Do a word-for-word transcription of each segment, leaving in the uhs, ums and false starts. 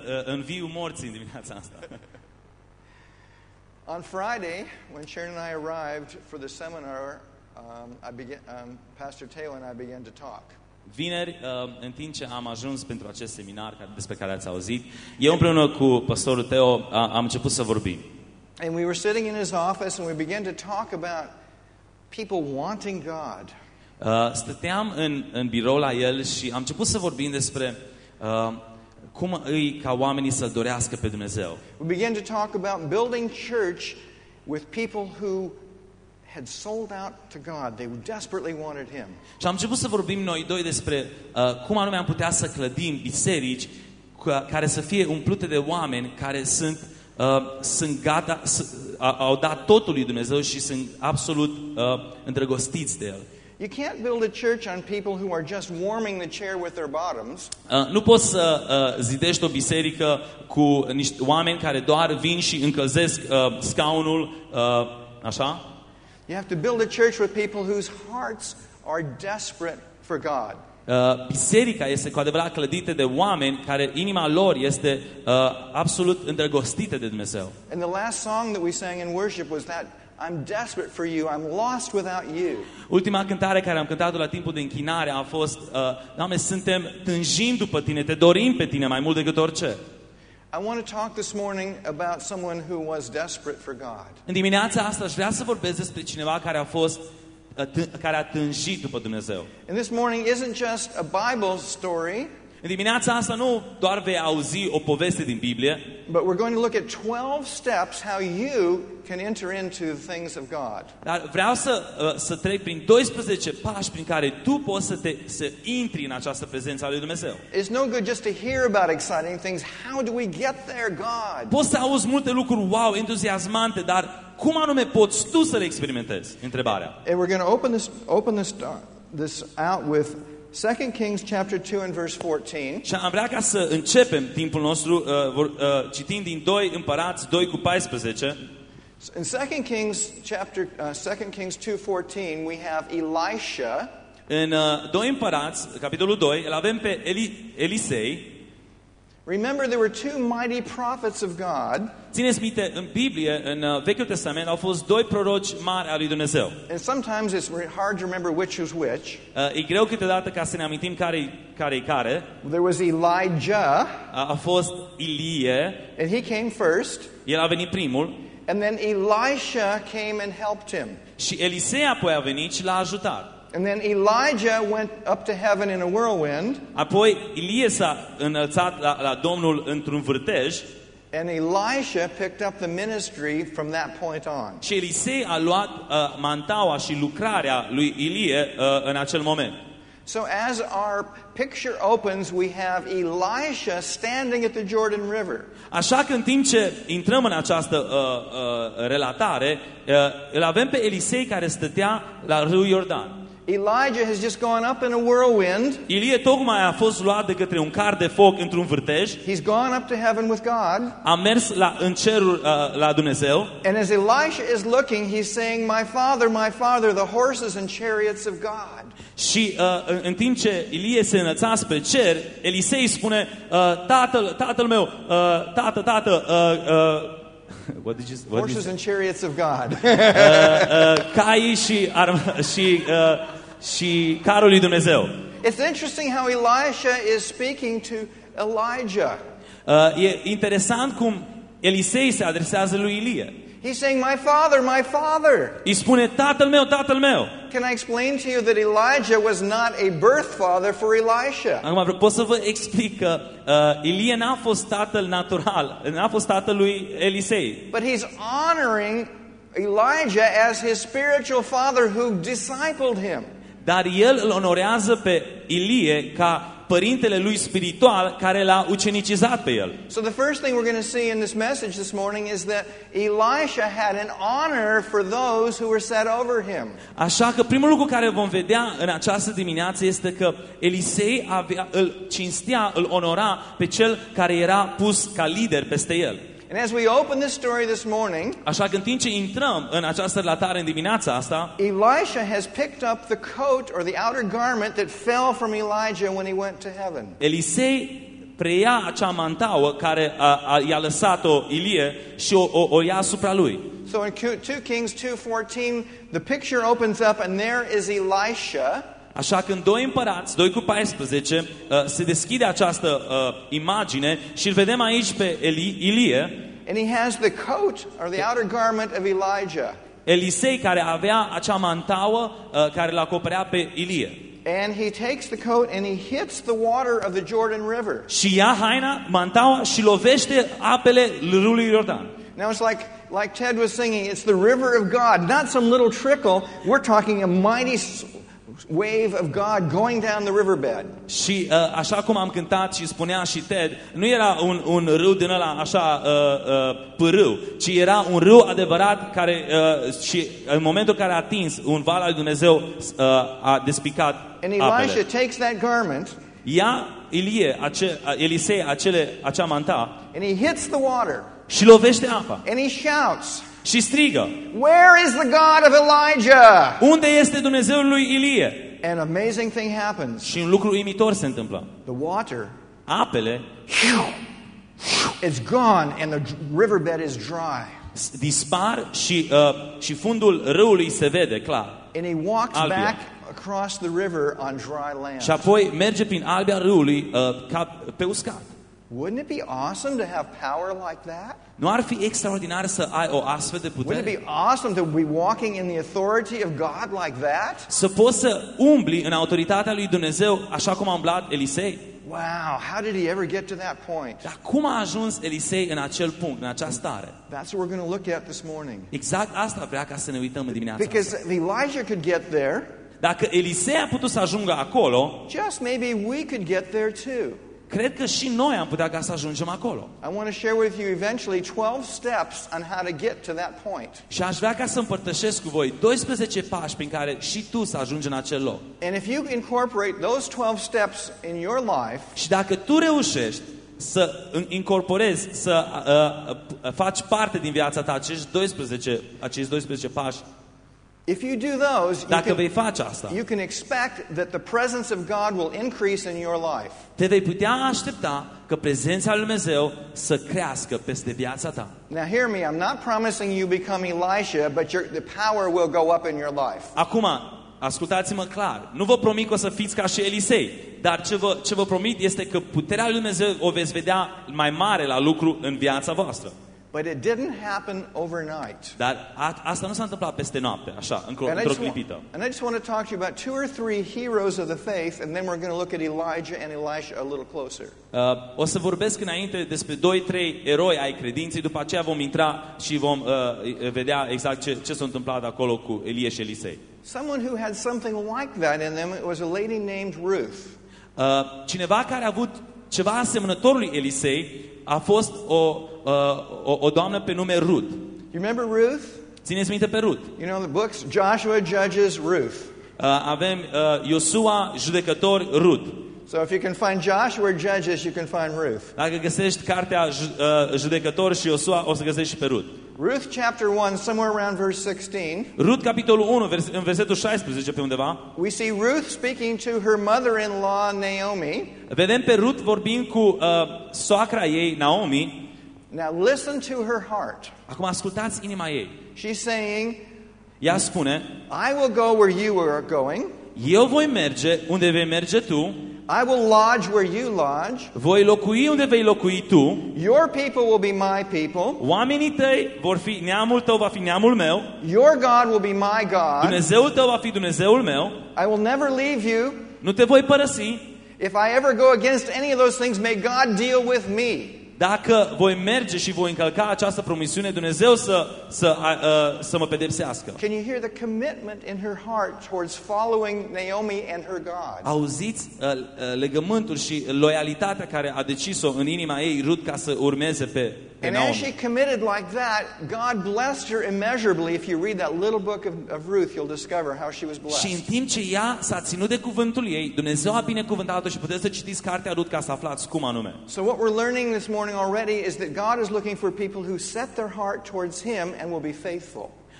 înviu morții în dimineața asta. On Friday, when Sharon and I arrived for the seminar, um, I began, um, Pastor Taylor and I began to talk. Vineri, în timp ce am ajuns pentru acest seminar despre care ați auzit, eu împreună cu pastorul Teo am început să vorbim. And we were sitting in his office and we began to talk about people wanting God. Uh, stăteam în, în birou la el și am început să vorbim despre uh, cum îi ca oamenii să-L dorească pe Dumnezeu. We began to talk about building church with people who had sold out to God. They desperately wanted Him. Și am început să vorbim noi doi despre uh, cum anume am putea să clădim biserici care să fie umplute de oameni care sunt uh, sunt gata, au dat totul lui Dumnezeu și sunt absolut uh, îndrăgostiți de El. You can't build a church on people who are just warming the chair with their bottoms. Uh, nu poți să uh, zidești o biserică cu niște oameni care doar vin și încălzesc uh, scaunul, uh, așa? You have to build a church with people whose hearts are desperate for God. Uh, biserica este cu adevărat clădită de oameni care inima lor este uh, absolut îndrăgostită de Dumnezeu. And the last song that we sang in worship was that I'm desperate for you, I'm lost without you. Ultima cântare care am cântat-o la timpul de închinare a fost uh, Doamne, suntem tânjim după Tine, Te dorim pe Tine mai mult decât orice. I want to talk this morning about someone who was desperate for God. În dimineața asta aș vrea să vorbesc despre cineva care a fost care a tânjit după Dumnezeu. And this morning isn't just a Bible story. În dimineața asta nu doar vei auzi o poveste din Biblie, but we're going to look at twelve steps how you can enter into the things of God. Dar vreau să să trec prin doisprezece pași prin care tu poți să te să intri în această prezență a lui Dumnezeu. It's no good just to hear about exciting things. How do we get there, God? Poți să auzi multe lucruri wow, entuziasmante, dar cum anume poți tu să le experimentezi? Întrebarea. And we're going to open this open this this out with Second Kings chapter two and verse fourteen. Și am vrea ca să începem timpul nostru uh, uh, citind din doi Împărați doi cu paisprezece. In Second Kings chapter uh, Second Kings two fourteen we have Elisha. În uh, doi Împărați, capitolul doi, îl avem pe Eli, Elisei. Remember there were two mighty prophets of God. Țineți minte, în Biblie, în uh, Vechiul Testament, au fost doi proroci mari al lui Dumnezeu. And sometimes it's hard to remember which was which. Uh, e greu câteodată ca să ne amintim care care e care. There was Elijah. A, a fost Ilie. And he came first. El a venit primul. And then Elisha came and helped him. Și Elisei apoi a venit și l-a ajutat. And then Elijah went up to heaven in a whirlwind. Apoi Ilie s-a înălțat la, la Domnul într-un vârtej. And Elisha picked up the ministry from that point on. Și Elisei a luat uh, mantaua și lucrarea lui Ilie uh, în acel moment. So as our picture opens, we have Elisha standing at the Jordan River. Așa că în timp ce intrăm în această uh, uh, relatare, uh, îl avem pe Elisei care stătea la râul Iordan. Elijah has just gone up in a whirlwind. Ilie tocmai a fost luat de către un car de foc într-un vârtej. He's gone up to heaven with God. A mers la în cerul uh, la Dumnezeu. And as Elisha is looking, he's saying, "My father, my father, the horses and chariots of God." Și uh, în timp ce Ilie se înălța spre cer, Elisei spune, uh, tatăl, tatăl meu, uh, tată, tată, uh, uh, what did you, what horses did you and chariots of God. uh, uh, caii și arm- și uh, și carul lui Dumnezeu. It's interesting how Elisha is speaking to Elijah. Uh, e interesant cum Elisei se adresează lui Ilie. He's saying, "My father, my father." Îi spune, tatăl meu, tatăl meu. Can I explain to you that Elijah was not a birth father for Elisha? Acum pot să vă explic că uh, Ilie n-a fost tatăl natural, n-a fost tatăl lui Elisei. But he's honoring Elijah as his spiritual father who discipled him. Dar el îl onorează pe Ilie ca părintele lui spiritual care l-a ucenicizat pe el. So the first thing we're going to see in this message this morning is that Elisha had an honor for those who were set over him. Așa că primul lucru care vom vedea în această dimineață este că Elisei avea, îl cinstea, îl onora pe cel care era pus ca lider peste el. And as we open this story this morning, așa că în timp ce intrăm în această relatare în dimineața asta, Elisha has picked up the coat or the outer garment that fell from Elijah when he went to heaven. Elisei preia acea mantaua care a, a, i-a lăsat-o Ilie și o, o, o ia asupra lui. So in two Kings two fourteen, the picture opens up and there is Elisha. Așa că în doi Împărați, doi cu paisprezece, uh, se deschide această uh, imagine și îl vedem aici pe Eli, Ilie. And he has the coat or the outer garment of Elijah. Elisei care avea acea mantaua uh, care l-acoperea pe Ilie. And he takes the coat and he hits the water of the Jordan River. Și ia haina, mantaua și lovește apele râului Iordan. Now it's like like Ted was singing, it's the river of God, not some little trickle. We're talking a mighty wave of God going down the riverbed. Și uh, așa cum am cântat și spunea și Ted, nu era un, un râu din ăla așa uh, uh, pârâu, ci era un râu adevărat care uh, și în momentul în care a atins un val al lui Dumnezeu uh, a despicat And Elisha apele. takes that garment. Ia Ilie, ace, Elisei acele, acea manta And he hits the water. și lovește apa And he shouts, și strigă: "Where is the God of Elijah?" unde este Dumnezeul lui Ilie? An amazing thing happens. Și un lucru uimitor se întâmplă. The water, Apele it's gone and the riverbed is dry. dispar și, uh, și fundul râului se vede clar. And he walks Albia. back across the river on dry land. Și apoi merge prin albia râului uh, ca pe uscat. Wouldn't it be awesome to have power like that? Nu ar fi extraordinar să ai o astfel de Wouldn't it putere? be awesome to be walking in the authority of God like that? Să poți să umbli în autoritatea lui Dumnezeu așa cum a umblat Elisei? Wow, how did he ever get to that point? Dar cum a ajuns Elisei în acel punct, în acea stare? That's what we're going to look at this morning. Exact asta vrea ca să ne uităm în dimineața asta. Because if Elijah could get there, Dacă Elisei a putut să ajungă acolo, just maybe we could get there too. cred că și noi am putea ca să ajungem acolo. I want to share with you eventually twelve steps on how to get to that point. Și aș vrea ca să împărtășesc cu voi doisprezece pași prin care și tu să ajungi în acel loc. And if you incorporate those twelve steps in your life, Și dacă tu reușești să incorporezi, să uh, uh, faci parte din viața ta acești doisprezece, acești doisprezece pași, if you do those, you dacă vei can, face asta, you can expect that the presence of God will increase in your life. te vei putea aștepta că prezența lui Dumnezeu să crească peste viața ta. Now hear me, I'm not promising you become Elisha, but your, the power will go up in your life. Acum, ascultați-mă clar, nu vă promit că o să fiți ca și Elisei, dar ce vă, ce vă promit este că puterea lui Dumnezeu o veți vedea mai mare la lucru în viața voastră. But it didn't happen overnight. Dar a, asta nu s-a întâmplat peste noapte, așa, într-o, And I, într-o just want, clipită. and I just want to talk to you about two or three heroes of the faith, and then we're going to look at Elijah and Elisha a little closer. Uh, o să vorbesc înainte despre doi trei eroi ai credinței, după aceea vom intra și vom uh, vedea exact ce, ce s-a întâmplat acolo cu Elie și Elisei. Someone who had something like that in them, it was a lady named Ruth. Uh, cineva care a avut ceva asemănător lui Elisei a fost o, uh, o, o doamnă pe nume Ruth. You remember Ruth? Țineți minte pe Ruth. You know the books, Joshua, Judges, Ruth. Uh, avem uh, Iosua, judecători, Ruth. So if you can find Joshua or Judges, you can find Ruth. Dacă găsești cartea uh, judecători și Iosua, o să găsești și pe Ruth. Ruth chapter one, somewhere around verse sixteen. Ruth, capitolul unu, vers- în versetul șaisprezece pe undeva. We see Ruth speaking to her mother-in-law Naomi. Vedem pe Ruth vorbind cu uh, soacra ei, Naomi. Now listen to her heart. Acum ascultați inima ei. She's saying, Ea spune: I will go where you are going. eu voi merge unde vei merge tu, I will lodge where you lodge. voi locui unde vei locui tu, Your people will be my people. oamenii tăi vor fi, neamul tău va fi neamul meu, Your God will be my God. Dumnezeul tău va fi Dumnezeul meu, I will never leave you. nu te voi părăsi. If I ever go against any of those things, may God deal with me. Dacă voi merge și voi încălca această promisiune, Dumnezeu să, să, uh, să mă pedepsească. Can you hear the commitment in her heart towards following Naomi and her God? Auziți uh, uh, legământul și loialitatea care a decis-o în inima ei Ruth ca să urmeze pe, pe And as Naomi. she committed like that, God blessed her immeasurably. If you read that little book of, of Ruth, you'll discover how she was Și în blessed. timp ce ea s-a ținut de cuvântul ei, Dumnezeu a binecuvântat-o și puteți să citiți cartea Ruth ca să aflați cum anume. So what we're learning this morning already is that God is looking for people who set their heart towards Him and will be faithful.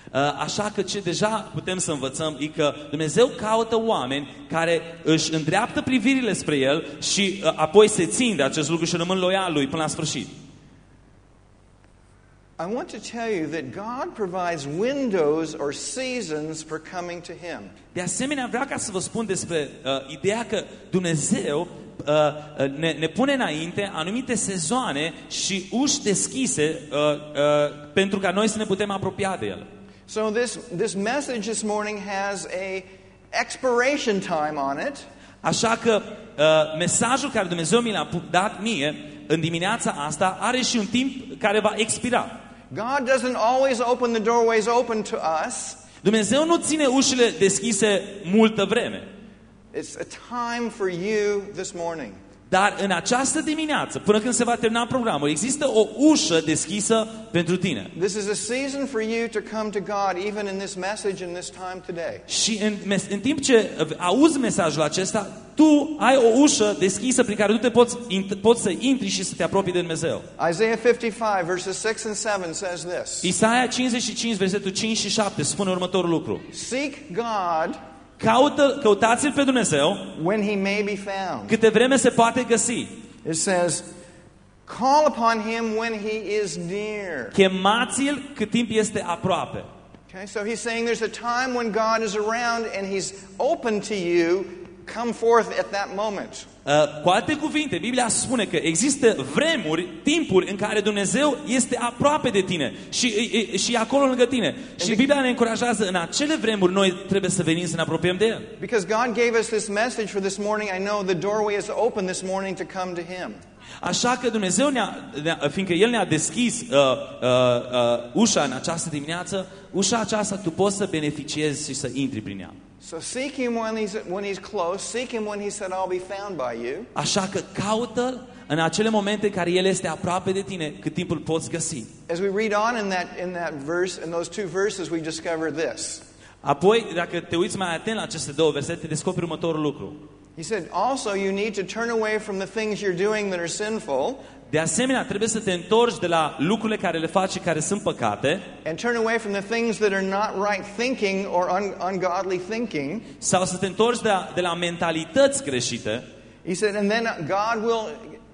Așa că ce deja putem să învățăm e că Dumnezeu caută oameni care își îndreaptă privirile spre El și apoi se țin de acest lucru și rămân loiali lui până la sfârșit. I want to tell you that God provides windows or seasons for coming to Him. De asemenea, vreau ca să vă spun despre uh, ideea că Dumnezeu uh, ne, ne pune înainte anumite sezoane și uși deschise uh, uh, pentru ca noi să ne putem apropia de El. So this this message this morning has a expiration time on it. Așa că uh, mesajul care Dumnezeu mi l-a dat mie în dimineața asta are și un timp care va expira. God doesn't always open the doorways open to us. Dumnezeu nu ține ușile deschise multă vreme. It's a time for you this morning. Dar în această dimineață, până când se va termina programul, există o ușă deschisă pentru tine. This is a season for you to come to God even in this message in this time today. Și în, în timp ce auzi mesajul acesta, tu ai o ușă deschisă prin care tu te poți, poți să intri și să te apropii de Dumnezeu. Isaiah fifty-five verses six and seven says this. Isaia cincizeci și cinci versetul cinci și șapte spune următorul lucru. Seek God Caută, căutați-l pe Dumnezeu when he may be found. câte vreme se poate găsi. It says, call upon him when he is near. Chemați-l cât timp este aproape. Okay, so he's saying there's a time when God is around and he's open to you. Come forth at that moment. Uh, cu alte cuvinte, Biblia spune că există vremuri, timpuri în care Dumnezeu este aproape de tine și, e, și e acolo lângă tine. Și Biblia ne încurajează în acele vremuri noi trebuie să venim să ne apropiem de El. Because God gave us this message for this morning, I know the doorway is open this morning to come to Him. Așa că Dumnezeu ne-a, ne-a fiindcă El ne-a deschis uh, uh, uh, ușa în această dimineață, ușa aceasta tu poți să beneficiezi și să intri prin ea. So seek him when he's when he's close, seek him when he said I'll be found by you. Așa că caută-l în acele momente în care El este aproape de tine, cât timp îl poți găsi. As we read on in that in that verse, in those two verses, we discover this. Apoi, dacă te uiți mai atent la aceste două versete, descoperi următorul lucru. He said, also you need to turn away from the things you're doing that are sinful. De asemenea, trebuie să te întorci de la lucrurile care le faci și care sunt păcate. And turn away from the things that are not right thinking or un, ungodly thinking. Sau să te întorci de la, de la mentalități greșite. He said, and then God will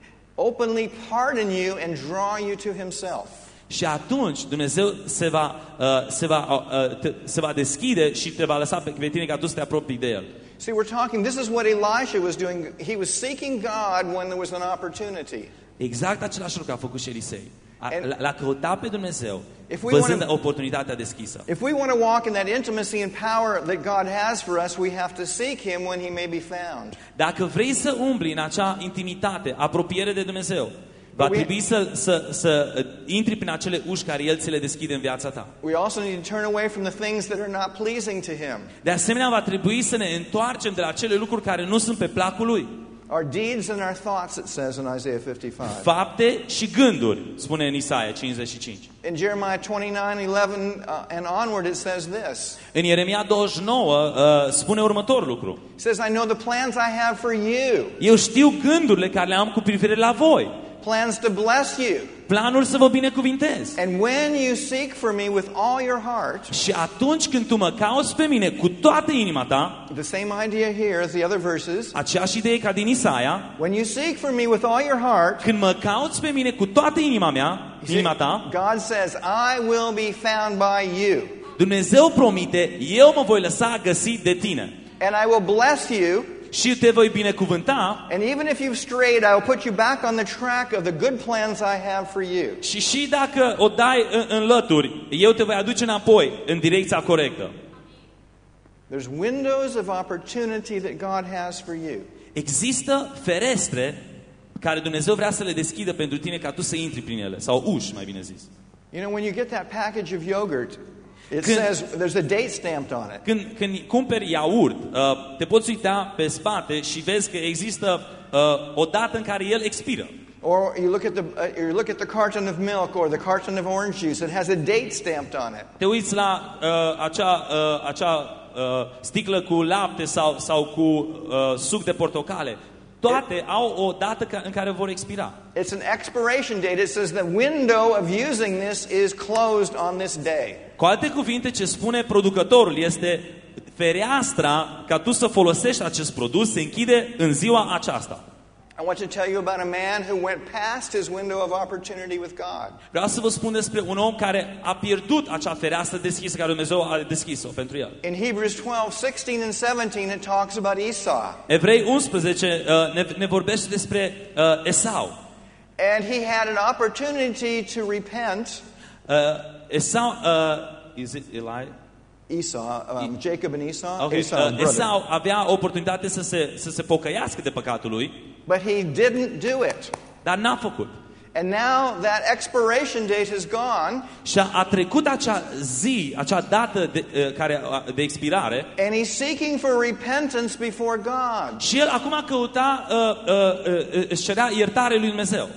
openly pardon you and draw you to Himself. Și atunci Dumnezeu se va, uh, se, va, uh, te, se va deschide și te va lăsa pe, pe tine ca tu să te apropii de El. See, we're talking, this is what Elisha was doing. He was seeking God when there was an opportunity. Exact același lucru a făcut și Elisei. L-a căutat pe Dumnezeu, văzând oportunitatea deschisă. If we want to walk in that intimacy and power that God has for us, we have to seek Him when He may be found. Dacă vrei să umbli în acea intimitate, apropiere de Dumnezeu, va trebui să, să, să intri prin acele uși care El ți le deschide în viața ta. We also need to turn away from the things that are not pleasing to Him. De asemenea, va trebui să ne întoarcem de la acele lucruri care nu sunt pe placul Lui. Our deeds and our thoughts, it says in Isaiah fifty-five. Fapte și gânduri, spune în Isaia cincizeci și cinci. In Jeremiah twenty-nine eleven uh, and onward, it says this. În Ieremia douăzeci și nouă uh, spune următorul lucru. It says, I know the plans I have for you. Eu știu gândurile care le am cu privire la voi. Plans to bless you. Planul să vă binecuvintez. And when you seek for me with all your heart. Și atunci când tu mă cauți pe mine cu toată inima ta. The same idea here as the other verses. Aceeași idee ca din Isaia. When you seek for me with all your heart. Când mă cauți pe mine cu toată inima mea, inima ta. God says, I will be found by you. Dumnezeu promite, eu mă voi lăsa găsit de tine. And I will bless you. Și te voi binecuvânta. And even if you've strayed, I will put you back on the track of the good plans I have for you. Și și dacă o dai în, în lături, eu te voi aduce înapoi în direcția corectă. There's windows of opportunity that God has for you. Există ferestre care Dumnezeu vrea să le deschidă pentru tine ca tu să intri prin ele, sau uși, mai bine zis. You know, when you get that package of yogurt, it când, says there's a date stamped on it. Când, când cumperi iaurt, uh, te poți uita pe spate și vezi că există uh, o dată în care el expiră. Or you look at the uh, you look at the carton of milk or the carton of orange juice, it has a date stamped on it. Te uiți la uh, acea uh, acea uh, sticlă cu lapte sau sau cu uh, suc de portocale. toate au o dată în care vor expira. It's an expiration date. It says the window of using this is closed on this day. Cu alte cuvinte, ce spune producătorul este fereastra ca tu să folosești acest produs se închide în ziua aceasta. I want to tell you about a man who went past his window of opportunity with God. Vreau să vă spun despre un om care a pierdut acea fereastră deschisă care Dumnezeu a deschis-o pentru el. In Hebrews twelve, sixteen and seventeen it talks about Esau. Evrei unsprezece uh, ne, ne vorbește despre uh, Esau. And he had an opportunity to repent. Uh, Esau, uh, is it Eli? Esau, um, Jacob and Esau. Okay. Esau, Uh, Esau avea oportunitate să se, să se pocăiască de păcatul lui, but he didn't do it. dar n-a făcut. And now that expiration date has gone. Și a, a trecut acea zi, acea dată de, uh, care, de expirare. And he's seeking for repentance before God. Și el acum căuta, uh, uh, uh, își cerea iertare lui Dumnezeu.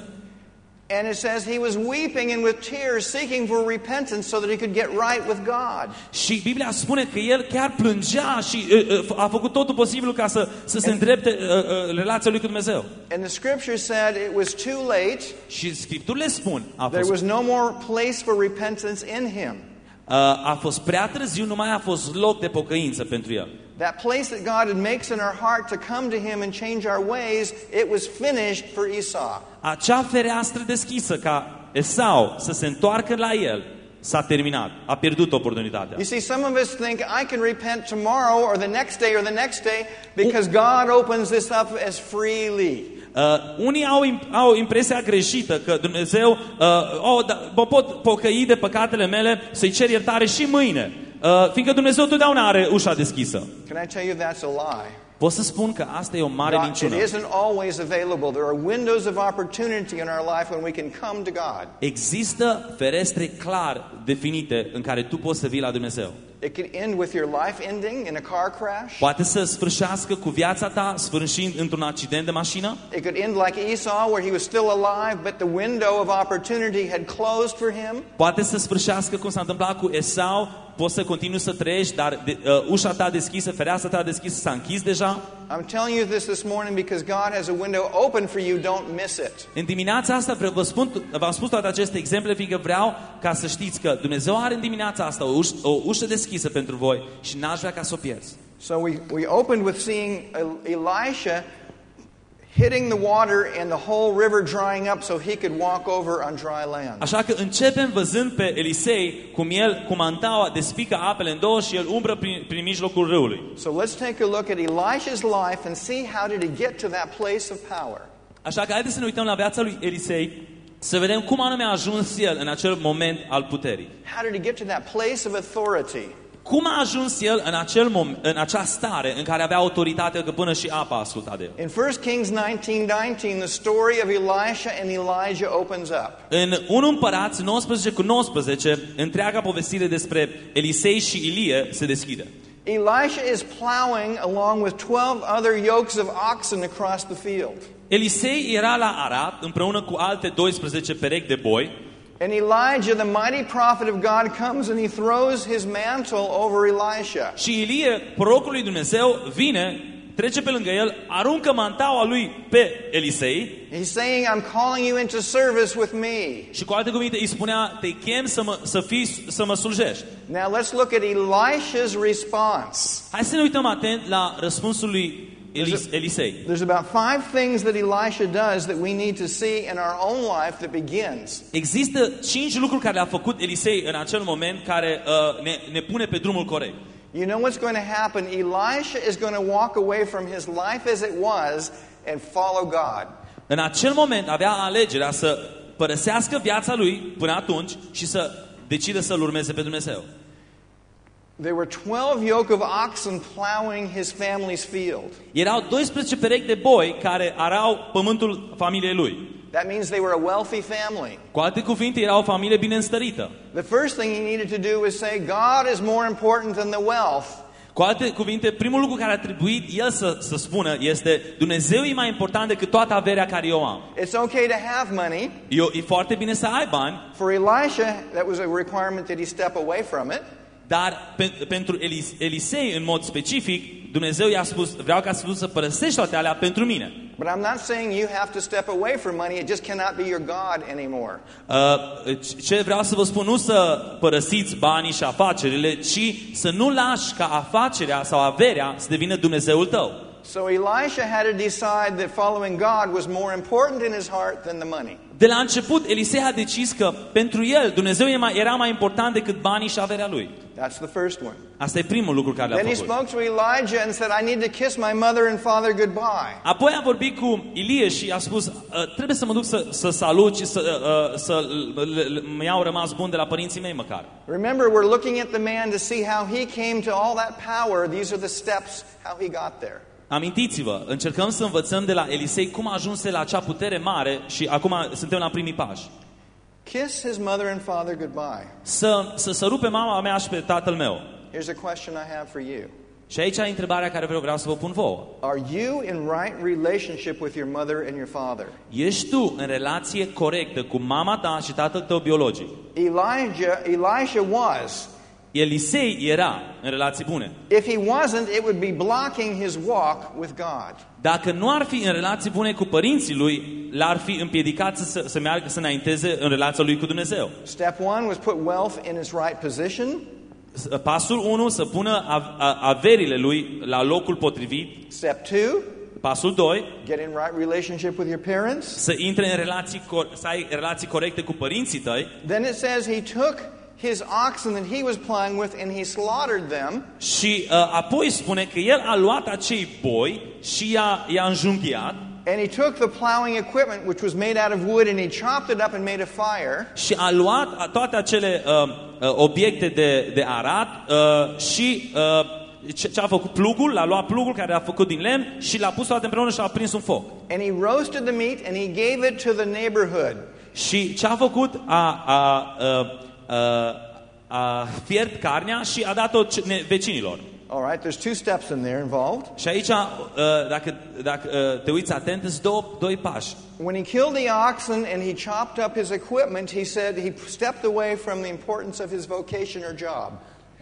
And it says he was weeping and with tears seeking for repentance so that he could get right with God. Și Biblia spune că el chiar plângea și uh, uh, a făcut totul posibil ca să, să se îndrepte uh, uh, relația lui cu Dumnezeu. And the scripture said it was too late. Și Scripturile spun, a There fost, was no more place for repentance in him. uh, a fost prea târziu, nu mai a fost loc de pocăință pentru el. That place that God makes in our heart to come to him and change our ways, it was finished for Esau. Acea fereastră deschisă ca Esau să se întoarcă la el s-a terminat. A pierdut oportunitatea. You see, some of us think I can repent tomorrow or the next day or the next day because God opens this up as freely. Uh, unii au, au impresia greșită că Dumnezeu uh, oh, da, mă pot pocăi de păcatele mele, să-i cer iertare și mâine. Uh, fiindcă Dumnezeu totdeauna are ușa deschisă. Can I tell you that's a lie? Pot să spun că asta e o mare God, minciună. it isn't always available. There are windows of opportunity in our life when we can come to God. Există ferestre clar definite în care tu poți să vii la Dumnezeu. It can end with your life ending in a car crash. Poate să sfârșească cu viața ta sfârșind într-un accident de mașină. It could end like Esau, where he was still alive, but the window of opportunity had closed for him. Poate să sfârșească cum s-a întâmplat cu Esau. Poți să continui să trăiești, dar de, uh, ușa ta deschisă, fereastra ta deschisă s-a închis deja. I'm telling you this this morning because God has a window open for you. Don't miss it. În dimineața asta vreau, vă spun, v-am spus toate aceste exemple, fiindcă vreau ca să știți că Dumnezeu are în dimineața asta o ușă, o ușă deschisă pentru voi și n-aș vrea ca să o pierzi. So we, we opened with seeing Elisha hitting the water and the whole river drying up so he could walk over on dry land. Așa că începem văzând pe Elisei cum el, cum mantaua despică apele în două și el umbră prin, prin mijlocul râului. So let's take a look at Elisha's life and see how did he get to that place of power. Așa că haideți să ne uităm la viața lui Elisei, să vedem cum anume a ajuns el în acel moment al puterii. How did he get to that place of authority? Cum a ajuns el în, acel moment, în acea stare în care avea autoritate că până și apa a ascultat de el? In First Kings nineteen nineteen, the story of Elisha and Elijah opens up. În unu Împărați nouăsprezece cu nouăsprezece, întreaga povestire despre Elisei și Ilie se deschide. Elisha is plowing along with twelve other yokes of oxen across the field. Elisei era la Arat împreună cu alte doisprezece perechi de boi. And Elijah, the mighty prophet of God, comes and he throws his mantle over Elisha. Și Ilie, prorocul lui Dumnezeu, vine, trece pe lângă el, aruncă mantaua lui pe Elisei. He's saying, I'm calling you into service with me. Și cu alte cuvinte îi spunea, te chem să mă, să fii, să mă slujești. Now let's look at Elisha's response. Hai să ne uităm atent la răspunsul lui Elis, Elisei. There's about five things that Elisha does that we need to see in our own life that begins. Există cinci lucruri care le-a făcut Elisei în acel moment care uh, ne, ne pune pe drumul corect. You know what's going to happen? Elisha is going to walk away from his life as it was and follow God. În acel moment avea alegerea să părăsească viața lui până atunci și să decidă să-L urmeze pe Dumnezeu. There were twelve yoke of oxen plowing his family's field. Erau doisprezece perechi de boi care arau pământul familiei lui. That means they were a wealthy family. Cu alte cuvinte, era o familie bine înstărită. The first thing he needed to do was say, God is more important than the wealth. Cu alte cuvinte, primul lucru care a trebuit el să, să spună este Dumnezeu e mai important decât toată averea care eu am. It's okay to have money. Eu, e foarte bine să ai bani. For Elisha, that was a requirement that he step away from it. Dar pe, pentru Elis, Elisei, în mod specific, Dumnezeu i-a spus, vreau ca să, să părăsești toate alea pentru mine. But I'm not saying you have to step away from money. It just cannot be your God anymore. Uh, ce vreau să vă spun, nu să părăsiți banii și afacerile, ci să nu lași ca afacerea sau averea să devină Dumnezeul tău. So Elisha had to decide that following God was more important in his heart than the money. De la început, Elisei a decis că pentru el Dumnezeu era mai important decât banii și averea lui. That's the first one. Asta e primul lucru care l-a Then he făcut. spoke to Elijah and said, I need to kiss my mother and father goodbye. Apoi a vorbit cu Ilie și a spus, trebuie să mă duc să, să salut și să, să mă iau rămas bun de la părinții mei măcar. Remember, we're looking at the man to see how he came to all that power. These are the steps how he got there. Amintiți-vă, încercăm să învățăm de la Elisei cum a ajuns la acea putere mare și acum suntem la primii pași. Kiss his mother and father goodbye. Să, să sărupe mama mea și pe tatăl meu. Here's a question I have for you. Și aici e întrebarea care vreau, vreau să vă pun vouă. Are you in right relationship with your mother and your father? Ești tu în relație corectă cu mama ta și tatăl tău biologic? Elijah, Elisha was. Elisei era în relații bune. If he wasn't, it would be blocking his walk with God. Dacă nu ar fi în relații bune cu părinții lui, l-ar fi împiedicat să, să meargă, să înainteze în relația lui cu Dumnezeu. Step one was put wealth in its right position. Pasul unu, să pună averile lui la locul potrivit. Step two, pasul doi, get in right relationship with your parents. Să intre în relații, să ai relații corecte cu părinții tăi. Then it says he took his oxen that he was plowing with and he slaughtered them. Și uh, apoi spune că el a luat acei boi și i-a, i-a înjunghiat. And he took the plowing equipment which was made out of wood and he chopped it up and made a fire. Și a luat toate acele uh, uh, obiecte de, de arat uh, și uh, ce, ce a făcut plugul, l-a luat plugul care a făcut din lemn și l-a pus toate împreună și a prins un foc. And he roasted the meat and he gave it to the neighborhood. Și ce a făcut? A, a, a, a, a fiert carnea și a dat-o vecinilor. All right, there's two steps in there involved. Și aici, dacă, dacă te uiți atent, sunt două, doi pași. When he killed the oxen and he chopped up his equipment, he said he stepped away from the importance of his vocation or job.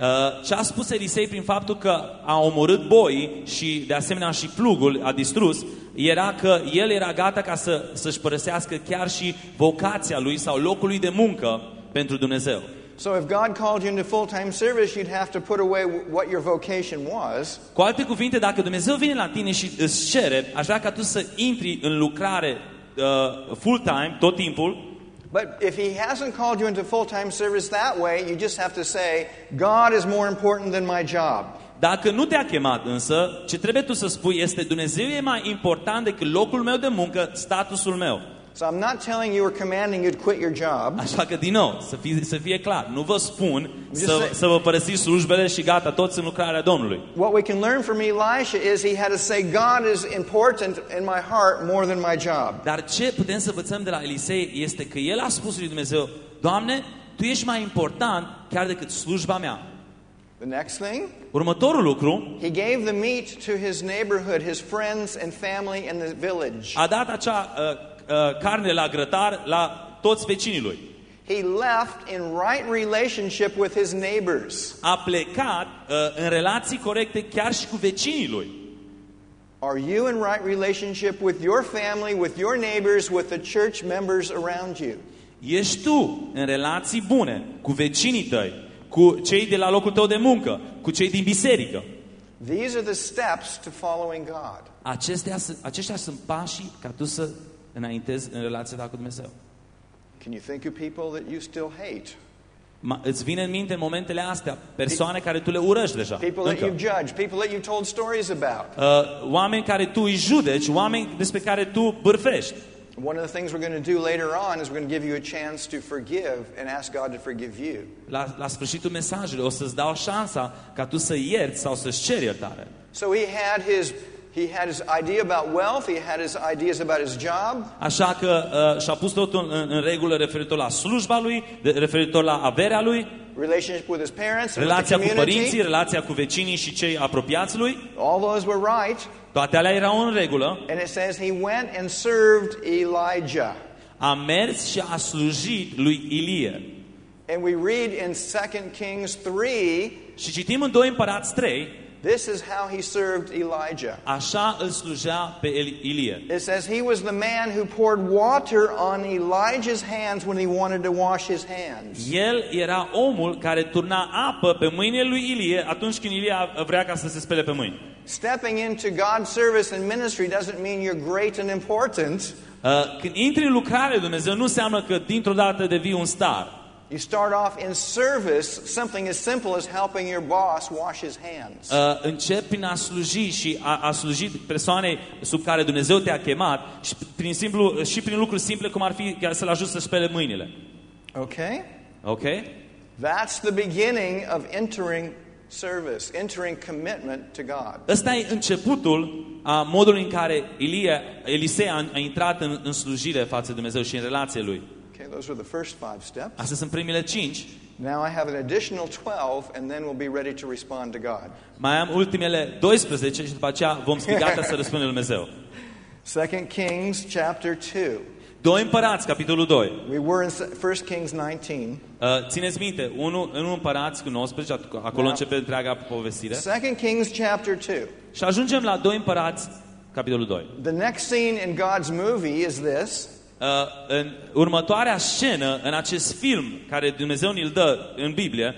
Ce a spus Elisei prin faptul că a omorât boii și de asemenea și plugul a distrus, era că el era gata ca să, să-și părăsească chiar și vocația lui sau locul lui de muncă pentru Dumnezeu. So if God called you into full-time service, you'd have to put away what your vocation was. Cu alte cuvinte, dacă Dumnezeu vine la tine și îți cere, aș vrea ca tu să intri în lucrare uh, full-time, tot timpul. But if he hasn't called you into full-time service that way, you just have to say, God is more important than my job. Dacă nu te-a chemat însă, ce trebuie tu să spui este Dumnezeu e mai important decât locul meu de muncă, statusul meu. So I'm not telling you or commanding you to quit your job. Așa că, din nou, să fie, să fie clar, nu vă spun să, să vă părăsiți slujbele și gata, toți în lucrarea Domnului. What we can learn from Elisha is he had to say, God is important in my heart more than my job. Dar ce putem să învățăm de la Elisei este că el a spus lui Dumnezeu, Doamne, Tu ești mai important chiar decât slujba mea. The next thing, următorul lucru, he gave the meat to his neighborhood, his friends and family and the village. A dat acea uh, uh, carne la grătar la toți vecinii lui. He left in right relationship with his neighbors. A plecat uh, în relații corecte chiar și cu vecinii lui. Are you in right relationship with your family, with your neighbors, with the church members around you? Ești tu în relații bune cu vecinii tăi, cu cei de la locul tău de muncă, cu cei din biserică? These are the steps to following God. Acestea, aceștia sunt pașii ca tu să înaintezi în relația ta cu Dumnezeu. Can you think of people that you still hate? Ma, îți vine în minte în momentele astea persoane care tu le urăști deja. People that you've judged, people that you've told stories about. Uh, oameni care tu îi judeci, oameni despre care tu bârfești. One of the things we're going to do later on is we're going to give you a chance to forgive and ask God to forgive you. La, la sfârșitul mesajului o să-ți dau șansa ca tu să ierți sau să-ți ceri iertare. So he had his He had his idea about wealth, he had his ideas about his job. Așa că uh, și-a pus totul în, în regulă referitor la slujba lui, de, referitor la averea lui, relationship with his parents, relația cu părinții, relația cu vecinii și cei apropiați lui. All those were right. Toate alea erau în regulă. And it says he went and served Elijah. A mers și a slujit lui Ilie. And we read in Second Kings three. Și citim în doi Împărați trei. This is how he served Elijah. Așa îl slujea pe Ilie. It says he was the man who poured water on Elijah's hands when he wanted to wash his hands. El era omul care turna apă pe mâinile lui Ilie atunci când Ilie vrea ca să se spele pe mâini. Stepping into God's service and ministry doesn't mean you're great and important. Uh, când intri în lucrarea lui Dumnezeu nu înseamnă că dintr-o dată devii un star. You start off in service, something as simple as helping your boss wash his hands. Uh, începi prin a sluji și a, a sluji persoanei sub care Dumnezeu te-a chemat și prin simplu și prin lucruri simple cum ar fi să-l ajut să spele mâinile. Okay? Okay? That's the beginning of entering service, entering commitment to God. Ăsta e începutul a modului în care Ilie, Elisei a, a intrat în, în slujire față de Dumnezeu și în relație lui. Okay, those are the first five steps. Astea sunt primele cinci. Now I have an additional twelve and then we'll be ready to respond to God. Mai am ultimele doisprezece și după aceea vom fi gata să răspundem lui Dumnezeu. Second Kings chapter two. Doi Împărați, capitolul doi. We were in First Kings nineteen. Uh, țineți minte, unu, în Împărați cu nouăsprezece, acolo Da. începe întreaga povestire. Second Kings chapter two. Și ajungem la doi Împărați, capitolul doi. The next scene in God's movie is this. Uh, în următoarea scenă, în acest film care Dumnezeu ne-l dă în Biblie,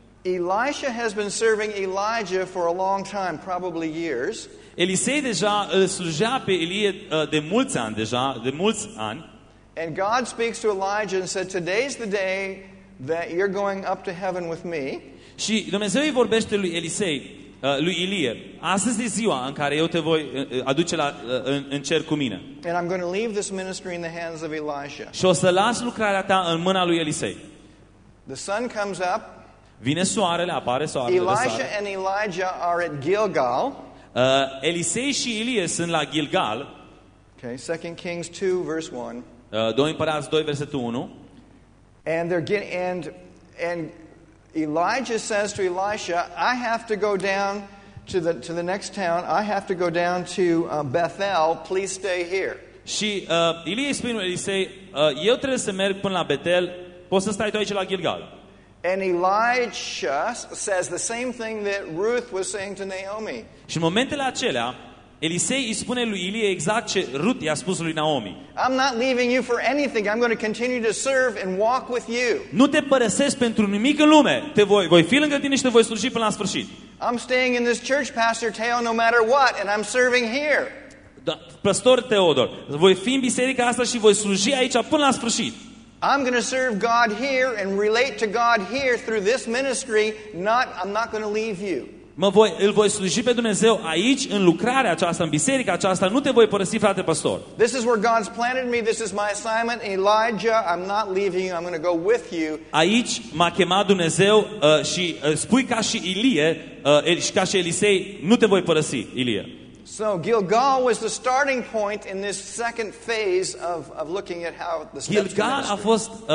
Elisha has been serving Elijah for a long time, probably years. Elisei deja îl slujea pe Ilie uh, de mulți ani deja, de mulți ani. And God speaks to Elijah and said, "Today's the day that you're going up to heaven with me." Și Dumnezeu îi vorbește lui Elisei, uh, lui Ilie, astăzi e ziua în care eu te voi uh, aduce la, uh, în, în cer cu mine. And I'm going to leave this ministry in the hands of Elisha. Și o să las lucrarea ta în mâna lui Elisei. The sun comes up. Vine soarele, apare soarele. Elisha răsare. and Elijah are at Gilgal. Uh, Elisei și Ilie sunt la Gilgal. Okay, Second Kings two verse one. Uh, doi Împărați doi, versetul unu. And they're getting and and Elijah says to Elisha, "I have to go down to the to the next town. I have to go down to uh, Bethel. Please stay here." Și uh, Ilie îi spune lui Elisei, uh, eu trebuie să merg până la Betel, poți să stai tu aici la Gilgal. And Elisha says the same thing that Ruth was saying to Naomi. Și în momentele acelea, Elisei îi spune lui Ilie exact ce Ruth i-a spus lui Naomi. I'm not leaving you for anything. I'm going to continue to serve and walk with you. Nu te părăsesc pentru nimic în lume. Te voi, voi fi lângă tine și te voi sluji până la sfârșit. I'm staying in this church, Pastor Teo, no matter what, and I'm serving here. Da, Păstor Teodor, voi fi în biserica asta și voi sluji aici până la sfârșit. I'm going to serve God here and relate to God here through this ministry. Not, I'm not going to leave you. Mă voi, îl voi sluji pe Dumnezeu aici, în lucrarea aceasta, în biserica aceasta, nu te voi părăsi, frate păstor. This is where God's planted me. This is my assignment. Elijah, I'm not leaving you. I'm going to go with you. Aici m-a chemat Dumnezeu uh, și uh, spui ca și Ilie, uh, și ca și Elisei, nu te voi părăsi, Ilie. So Gilgal was the starting point in this second phase of, of looking at how the steps Gilgal of a ministry. fost uh,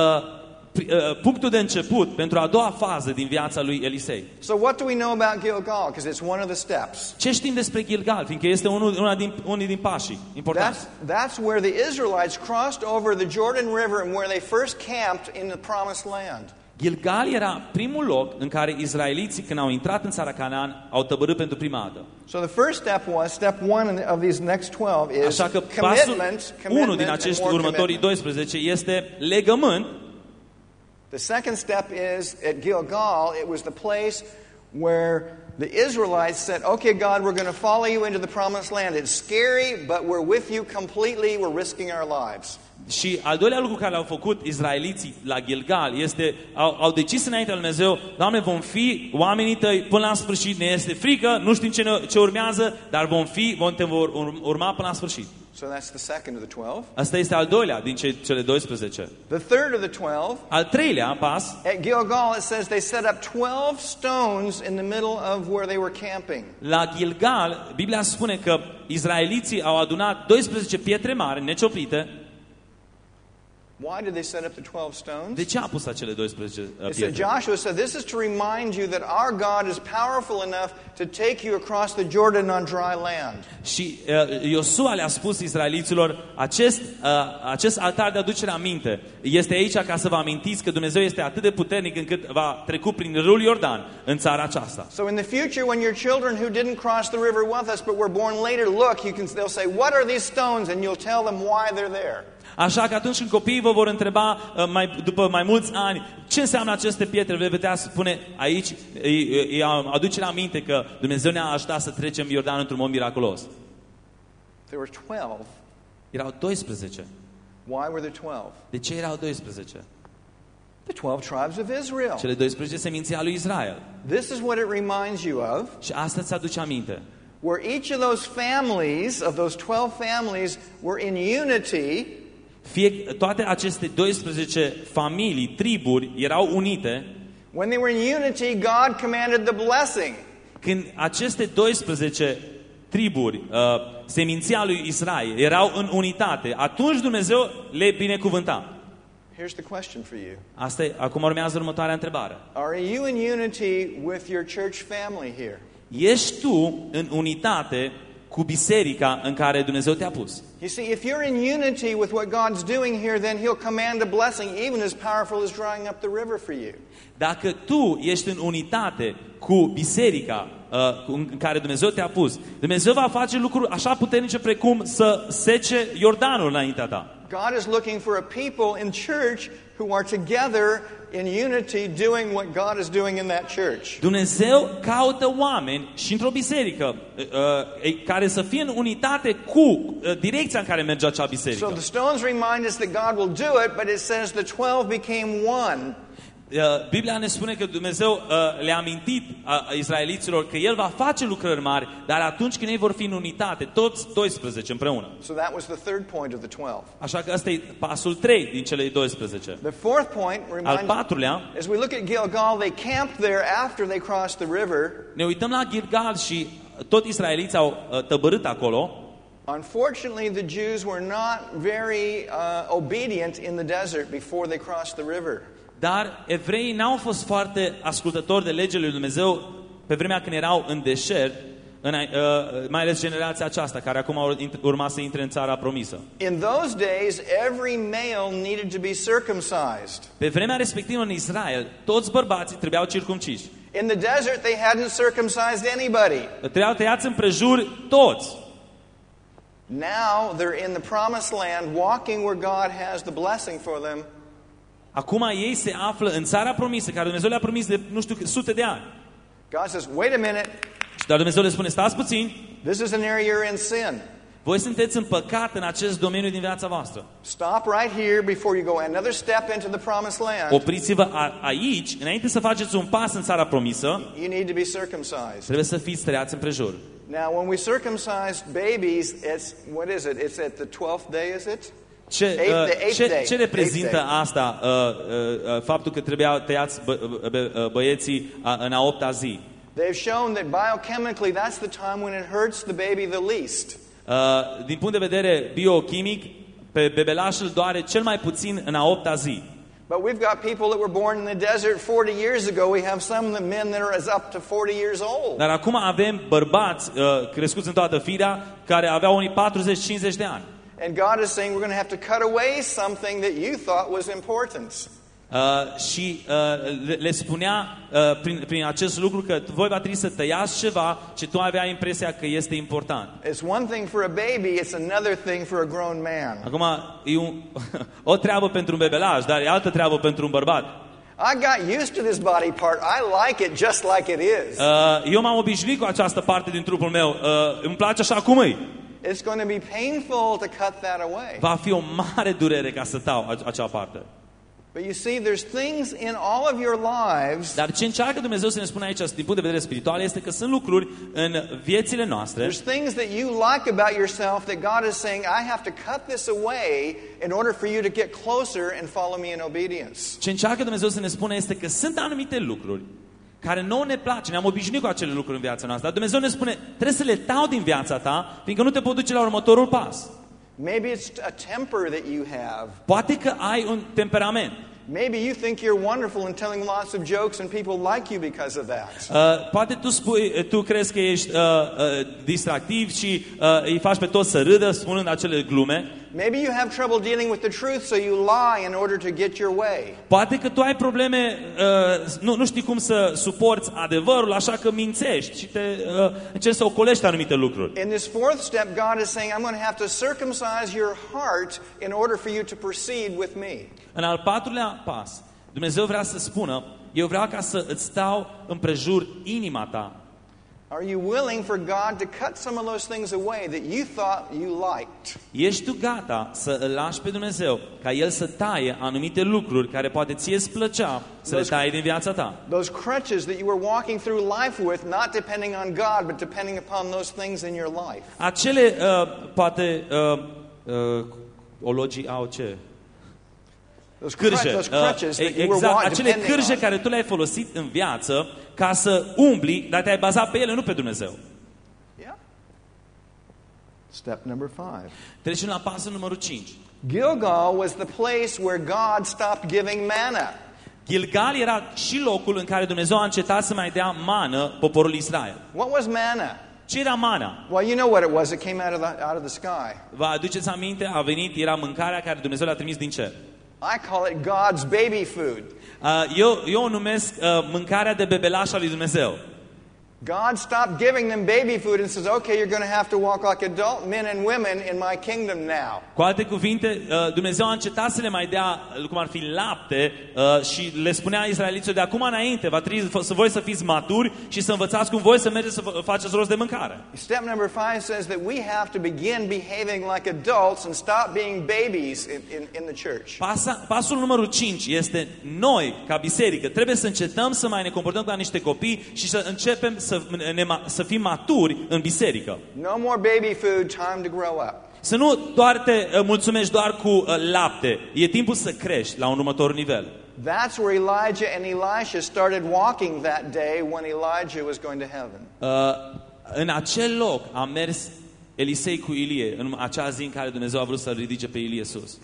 uh, punctul de început pentru a doua fază din viața lui Elisei. So what do we know about Gilgal? Because it's one of the steps. Ce știm despre Gilgal? Fiindcă este unul, una din, unii din pașii importanți. That's, that's where the Israelites crossed over the Jordan River and where they first camped in the Promised Land. Gilgal era primul loc în care izraeliții, când au intrat în țara Canaan, au tăbărât pentru prima dată. So the first step was, step one of these next twelve is Așa că pasul commitment, unu commitment, din and acești more următorii commitment. doisprezece este legământ. The second step is, at Gilgal, it was the place where the Israelites said, okay, God, we're going to follow you into the Promised Land. It's scary, but we're with you completely. We're risking our lives. Și al doilea lucru care l-au făcut izraeliții la Gilgal este, au, au decis înaintea lui Dumnezeu, Doamne, vom fi oamenii tăi până la sfârșit, ne este frică, nu știm ce, ne, ce urmează, dar vom fi, vom te vor urma până la sfârșit. So that's the second of the twelve. Asta este al doilea din ce, cele doisprezece. The third of the twelve, Al treilea pas, at Gilgal, it says they set up twelve stones in the middle of where they were camping. la Gilgal, Biblia spune că izraeliții au adunat doisprezece pietre mari, necioplite. Why did they set up the twelve stones? De ce a pus acele doisprezece uh, It said, pietre? Joshua said, this is to remind you that our God is powerful enough to take you across the Jordan on dry land. Și uh, Iosua le-a spus israeliților, acest, uh, acest altar de aducere aminte este aici ca să vă amintiți că Dumnezeu este atât de puternic încât va trecu prin râul Iordan în țara aceasta. So in the future, when your children who didn't cross the river with us but were born later look, you can, they'll say, what are these stones? And you'll tell them why they're there. Așa că atunci când copiii vă vor întreba uh, mai, după mai mulți ani ce înseamnă aceste pietre, le veți spune aici, îi, îi aduce la minte că Dumnezeu ne-a ajutat să trecem Iordan într-un mod miraculos. There were twelve. Erau doisprezece. Why were there twelve? De ce erau doisprezece? The twelve tribes of Israel. Cele doisprezece seminții ale lui Israel. This is what it reminds you of. Și asta îți aduce aminte. Where each of those families, of those twelve families, were in unity. Fie, toate aceste doisprezece familii, triburi, erau unite. When they were in unity, God commanded the blessing. Când aceste doisprezece triburi, uh, seminția lui Israel, erau în unitate, atunci Dumnezeu le binecuvânta. Here's the question for you. Asta e, acum urmează următoarea întrebare. Are you in unity with your church family here? Ești tu în unitate cu biserica în care Dumnezeu te-a pus? You see, if you're in unity with what God's doing here, then He'll command a blessing even as powerful as drying up the river for you. Dacă tu ești în unitate cu biserica uh, în care Dumnezeu te-a pus, Dumnezeu va face lucruri așa puternice precum să sece Iordanul înaintea ta. God is looking for a people in church who are together in unity doing what God is doing in that church. Dumnezeu caută oameni și într-o biserică uh, uh, care să fie în unitate cu uh, direcția în care merge acea biserică. So the stones remind us that God will do it, but it says the twelve became one. Biblia ne spune că Dumnezeu uh, le-a amintit uh, israeliților că El va face lucrări mari, dar atunci când ei vor fi în unitate, toți doisprezece împreună. So that was the third point of the twelve. Așa că ăsta e pasul trei din cele doisprezece. The fourth point Al reminds patrulea, as we look at Gilgal, they camped there after they crossed the river. ne uităm la Gilgal și tot israeliții au uh, tăbărât acolo. Unfortunately, the Jews were not very uh, obedient in the desert before they crossed the river. Dar evreii n-au fost foarte ascultători de legile lui Dumnezeu pe vremea când erau în deșert, în, uh, mai ales generația aceasta, care acum urma să intre în țara promisă. In those days, every male needed to be circumcised. Pe vremea respectivă în Israel, toți bărbații trebuiau circumciși. In the desert, they hadn't circumcised anybody. Trebuiau tăiați împrejur toți. Now they're in the promised land, walking where God has the blessing for them. Acum ei se află în țara promisă, care Dumnezeu le-a promis de, nu știu, sute de ani. God says, wait a minute, Dar Dumnezeu le spune, stați puțin, this is an area you're in sin. voi sunteți în păcat în acest domeniu din viața voastră. Stop right here before you go another step into the promised land. Opriți-vă a, aici, înainte să faceți un pas în țara promisă, You need to be circumcised. trebuie să fiți tăiați împrejur. Now, when we circumcise babies, it's, what is it? It's at the twelfth day, is it? Ce, Eighth uh, day, eighth ce, day, ce reprezintă eighth day. asta, uh, uh, uh, faptul că trebuiau tăiați bă, bă, bă, băieții uh, în a opta zi? They've shown that biochemically that's the time when it hurts the baby the least. Uh, din punct de vedere biochimic, pe bebelaș îl doare cel mai puțin în a opta zi. But we've got people that were born in the desert forty years ago. We have some of the men that are as up to forty years old. Dar acum avem bărbați uh, crescuți în toată firea care aveau unii patruzeci cincizeci de ani. And God is saying we're going to have to cut away something that you thought was important. Uh, și uh, le, le spunea uh, prin, prin acest lucru că voi va trebui să tăiați ceva ce tu aveai impresia că este important. It's one thing for a baby, it's another thing for a grown man. Acum, e un, o treabă pentru un bebelaș, dar e altă treabă pentru un bărbat. I got used to this body part. I like it just like it is. Uh, eu m-am obișnuit cu această parte din trupul meu. Uh, îmi place așa cum e. It's going to be painful to cut that away. Va fi o mare durere ca să tau acea parte. But you see, there's things in all of your lives. Dar ce încearcă Dumnezeu să ne spună aici, din punct de vedere spiritual, este că sunt lucruri în viețile noastre. There's things that you like about yourself that God is saying, I have to cut this away in order for you to get closer and follow me in obedience. Ce încearcă Dumnezeu să ne spună este că sunt anumite lucruri care nouă ne place, ne-am obișnuit cu acele lucruri în viața noastră. Dar Dumnezeu ne spune, trebuie să le tau din viața ta, fiindcă nu te pot duce la următorul pas. Maybe it's a temper that you have. Poate că ai un temperament. Maybe you think you're wonderful in telling lots of jokes and people like you because of that. Uh, poate tu spui, tu crezi că ești uh, uh, distractiv și uh, îi faci pe toți să râdă spunând acele glume. Maybe you have trouble dealing with the truth, so you lie in order to get your way. Poate că tu ai probleme, uh, nu, nu știi cum să suporți adevărul, așa că mințești și te uh, încerci să ocolești anumite lucruri. In this fourth step, God is saying, I'm going to have to circumcise your heart in order for you to proceed with me. În al patrulea pas, Dumnezeu vrea să spună, eu vreau ca să îți stau împrejur inima ta. Are you willing for God to cut some of those things away that you thought you liked? Ești tu gata să îl lași pe Dumnezeu ca El să taie anumite lucruri care poate ție îți plăcea să le taie din viața ta? Those crutches that you were walking through life with, not depending on God, but depending upon those things in your life. Acele, uh, poate, uh, uh, ologii au ce? Those, Cârje. those crutches Uh, that you were exact, walking, acele depending cârje on. care tu le-ai folosit în viață ca să umbli, dar te-ai bazat pe ele, nu pe Dumnezeu. Yeah. Step number five. Trecem la pasul numărul cinci. Gilgal was the place where God stopped giving manna. Gilgal era și locul în care Dumnezeu a încetat să mai dea mană poporul Israel. What was manna? Ce era mana? Well, you know what it was. It came out of the, out of the sky. Vă aduceți aminte? A venit, era mâncarea care Dumnezeu le-a trimis din cer. I call it God's baby food. Uh, eu, eu o numesc uh, mâncarea de bebelaș al lui Dumnezeu. God stopped giving them baby food and says, okay, you're going to have to walk like adult men and women in my kingdom now. Cu alte cuvinte, uh, Dumnezeu a încetat să le mai dea, cum ar fi lapte, uh, și le spunea israeliților, de acum înainte, va trebui să voi să fiți maturi și să învățați cum voi să mergeți să faceți rost de mâncare. Step number five says that we have to begin behaving like adults and stop being babies in, in, in the church. Pasa, pasul numărul cinci este noi, ca biserică, trebuie să încetăm să mai ne comportăm ca niște copii și să începem să, ne, să fim maturi în biserică. No more baby food, time to grow up. Să nu doar te mulțumești doar cu uh, lapte. E timpul să crești la un următor nivel. That's where Elijah and Elisha started walking that day when Elijah was going to heaven. Uh, în acel loc a mers Elisei cu Ilie, în acea zi în care Dumnezeu a vrut să-l ridice pe Ilie sus.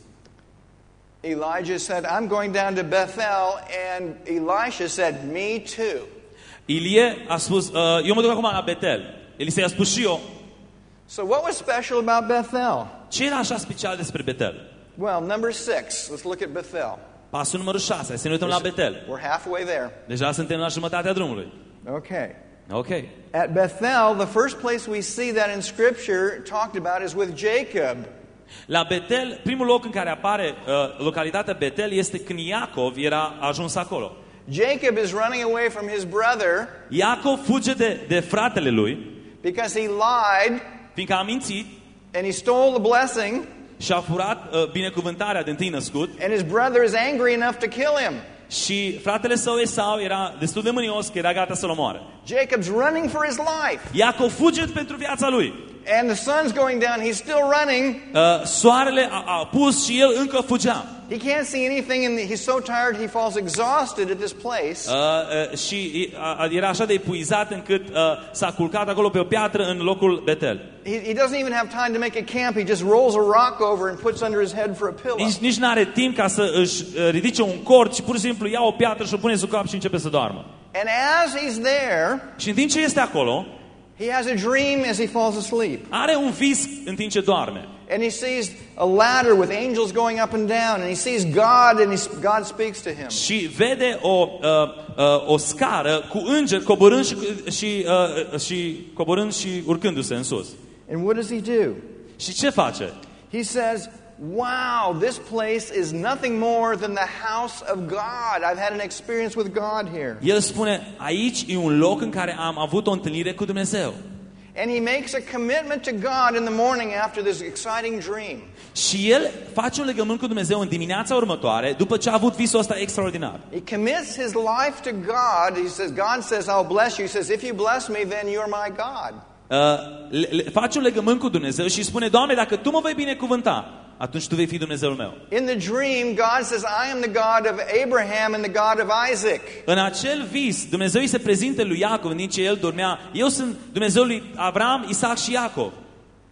Elijah said, I'm going down to Bethel, and Elisha said, me too. Ilie a spus, uh, eu mă duc acum la Betel. Elisei a spus și eu. So what was special about Bethel? Ce era așa special despre Betel? Well, number six. Let's look at Bethel. Pasul numărul șase. Hai să ne uităm la Betel. We're halfway there. Deja suntem la jumătatea drumului. Okay. Ok. At Bethel, the first place we see that in Scripture talked about is with Jacob. La Betel, primul loc în care apare uh, localitatea Betel este când Iacov era ajuns acolo. Jacob is running away from his brother Iacov fuge de, de fratele lui because he lied fiindcă a mințit and he stole the blessing, și a furat uh, binecuvântarea de întâi născut and his brother is angry enough to kill him. și fratele său Esau era destul de mânios că era gata să-l omoare. Jacob's running for his life. Iacov fuge pentru viața lui. And the sun's going down, he's still running. Uh, soarele a, a pus și el încă fugea. He can't see anything and he's so tired he falls exhausted at this place. Uh, uh, și uh, era așa de epuizat încât uh, s-a culcat acolo pe o piatră în locul Betel. He, he doesn't even have time to make a camp. He just rolls a rock over and puts under his head for a pillow. Nici, nici n-are timp ca să își uh, ridice un cort și pur și simplu ia o piatră și o pune sub cap și începe să doarmă. And as he's there, Și în timp ce este acolo, he has a dream as he falls asleep. are un vis în timp ce doarme. And he sees a ladder with angels going up and down, and he sees God, and he, God speaks to him. Și vede o, uh, uh, o scară cu îngeri coborând și, și, uh, și, coborând și urcându-se în sus. And what does he do? Și ce face? He says, wow, this place is nothing more than the house of God. I've had an experience with God here. El spune, aici e un loc în care am avut o întâlnire cu Dumnezeu. And he makes a commitment to God in the morning after this exciting dream. Și el face un legământ cu Dumnezeu în dimineața următoare, după ce a avut visul ăsta extraordinar. He commits his life to God. He says, God says, I'll bless you. He says, if you bless me, then you're my God. Uh, le, le, face un legământ cu Dumnezeu și spune, Doamne, dacă Tu mă vei binecuvânta, atunci Tu vei fi Dumnezeul meu. In the dream, God says, I am the God of Abraham and the God of Isaac. În acel vis, Dumnezeu îi se prezintă lui Iacov în timp ce el dormea. Eu sunt Dumnezeul lui Avram, Isaac și Iacov.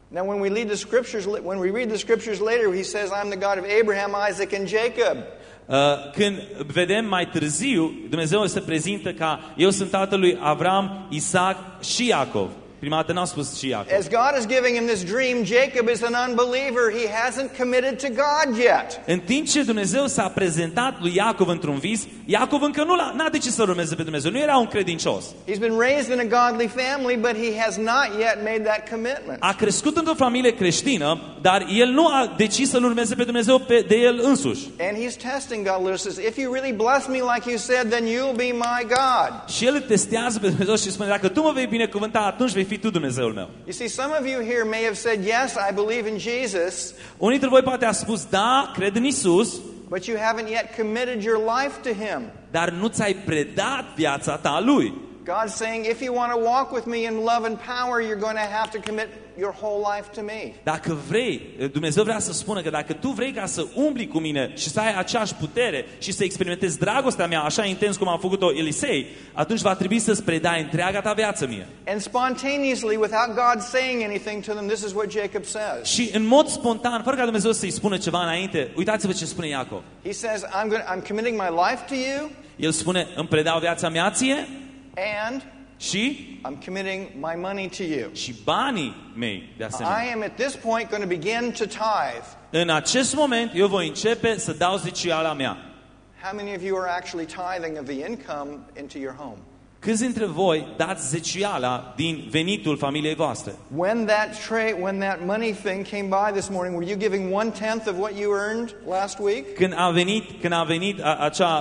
Now, when we read the scriptures, when we read the scriptures later, he says, "I'm the God of Abraham, Isaac, and Jacob." Uh, când vedem mai târziu, Dumnezeu se prezintă ca eu sunt tatăl lui Avram, Isaac și Iacov. Prima dată n-a spus și Iacov. As God is giving him this dream, Jacob is an unbeliever. He hasn't committed to God yet. În timp ce Dumnezeu s-a prezentat lui Iacov într-un vis, Iacov încă nu l-a, n-a decis să urmeze pe Dumnezeu, nu era un credincios. He's been raised in a godly family, but he has not yet made that commitment. A crescut într-o familie creștină, dar el nu a decis să-L urmeze pe Dumnezeu pe, de el însuși. And he's testing God. Lord says, "If you really bless me like you said, then you'll be my God." Și el îl testează pe Dumnezeu și spune, dacă tu mă vei binecuvânta, atunci vei fi tu Dumnezeul meu. You see, some of you here may have said, "Yes, I believe in Jesus." Unii dintre voi poate a spus, da, cred în Isus, But you haven't yet committed your life to him. dar nu ți-ai predat viața ta lui. God's saying, if you want to walk with me in love and power, you're going to have to commit your whole life to me. Dacă vrei, Dumnezeu vrea să spună că dacă tu vrei ca să umbli cu mine și să ai aceeași putere și să experimentezi dragostea mea așa intens cum a făcut-o Elisei, atunci va trebui să-ți predai întreaga ta viață mie. And spontaneously, without God saying anything to them, this is what Jacob says. Și în mod spontan, fără ca Dumnezeu să-i spună ceva înainte, uitați-vă ce spune Iacov. He says, I'm, going, I'm committing my life to you. El spune, îmi predau viața mea ție And și I'm committing my money to you. și banii mei de asemenea. I am at this point going to begin to tithe. În acest moment eu voi începe să dau zeciuiala mea. How many of you are actually tithing of the income into your home? Câți dintre voi dați zeciuiala din venitul familiei voastre? When that tra- when that money thing came by this morning, were you giving one tenth of what you earned last week? Când a venit, când a venit a, acea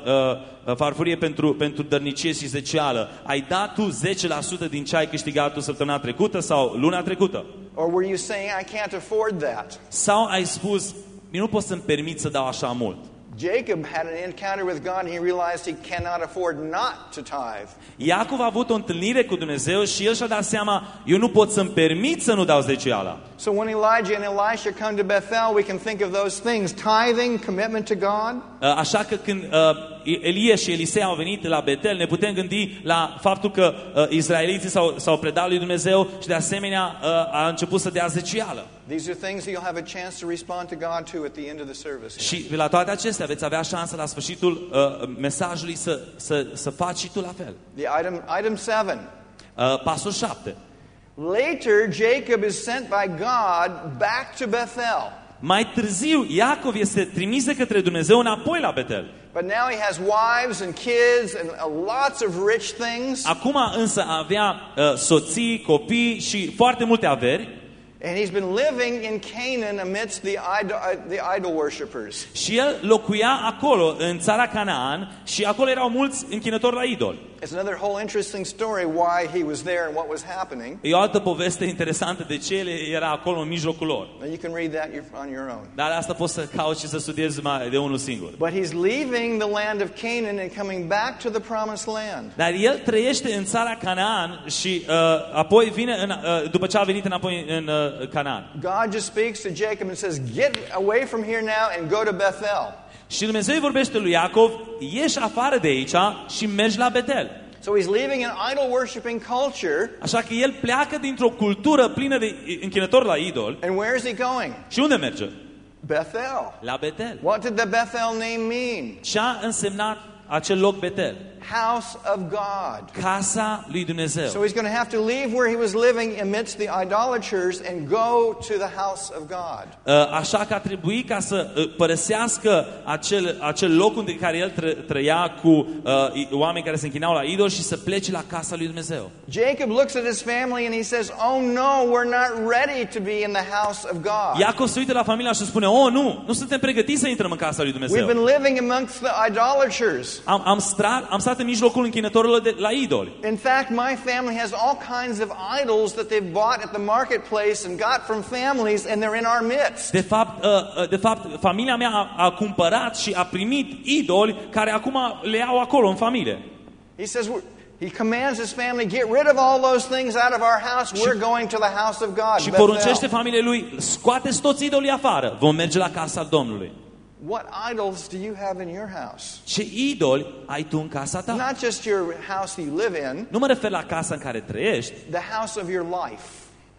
uh, uh, farfurie pentru, pentru dărnicie și zeciuială, ai dat tu zece la sută din ce ai câștigat tu săptămâna trecută sau luna trecută? Or were you saying, I can't afford that? Sau ai spus, eu nu pot să-mi permit să dau așa mult? Jacob had an encounter with God and he realized he cannot afford not to tithe. Iacov a avut o întâlnire cu Dumnezeu și el și-a dat seama, eu nu pot să-mi permit să nu dau zeciuiala. So when Elijah and Elisha come to Bethel, we can think of those things: tithing, commitment to God. Așa că când uh, Elie și Elisei au venit la Betel, ne putem gândi la faptul că uh, izraeliții s-au, s-au predat lui Dumnezeu și de asemenea uh, a început să dea zeciuială. These are things that you'll have a chance to respond to God to at the end of the service. Și la toate acestea veți avea șansa la sfârșitul uh, mesajului să, să, să faci și tu la fel. The item, item seven. Uh, pasul șapte. Later, Jacob is sent by God back to Bethel. Mai târziu, Iacov este trimis de către Dumnezeu înapoi la Betel. But now he has wives and kids and uh, lots of rich things. Acum însă avea uh, soții, copii și foarte multe averi. And he's been living in Canaan amidst the idol, uh, the idol worshippers. Și el locuia acolo, în țara Canaan, și acolo erau mulți închinători la idoli. It's another whole interesting story why he was there and what was happening. E o altă poveste interesantă de ce el era acolo în mijlocul lor. And you can read that on your own. Dar asta poți să cauți și să studiezi mai de unul singur. But he's leaving the land of Canaan and coming back to the promised land. Dar el trăiește în țara Canaan și uh, apoi vine în, uh, după ce a venit înapoi în uh, Canaan. God just speaks to Jacob and says, "Get away from here now and go to Bethel." Și Dumnezeu îi vorbește lui Iacov, ieși afară de aici și mergi la Betel. So he's leaving an idol worshiping culture. Așa că el pleacă dintr-o cultură plină de închinători la idol. And where is he going? Și unde merge? Bethel. La Betel. What did the Bethel name mean? Ce a însemnat acel loc Betel? House of God. Casa lui Dumnezeu. So he's going to have to leave where he was living amidst the idolaters and go to the house of God. Așa că a trebuit ca să părăsească acel, acel loc unde care el tră, trăia cu uh, oameni care se închinau la idol și să plece la casa lui Dumnezeu. Jacob looks at his family and he says, "Oh no, we're not ready to be in the house of God." Iacov se uită la familia și spune, "Oh, nu, nu suntem pregătiți să intrăm în casa lui Dumnezeu." We've been living amongst the idolaters. Am, am, stat, am stat în mijlocul închinătorilor de la idoli. In fact, my family has all kinds of idols that they've bought at the marketplace and got from families, and they're in our midst. De fapt, uh, de fapt, familia mea a, a cumpărat și a primit idoli care acum le au acolo în familie. He says, he commands his family, "Get rid of all those things out of our house. We're going to the house of God." Și poruncește familiei lui, scoateți toți idolii afară, vom merge la casa Domnului. What idols do you have in your house? Ce idoli ai tu în casa ta? Not just your house you live in. Nu mă refer la casa în care trăiești, The house of your life.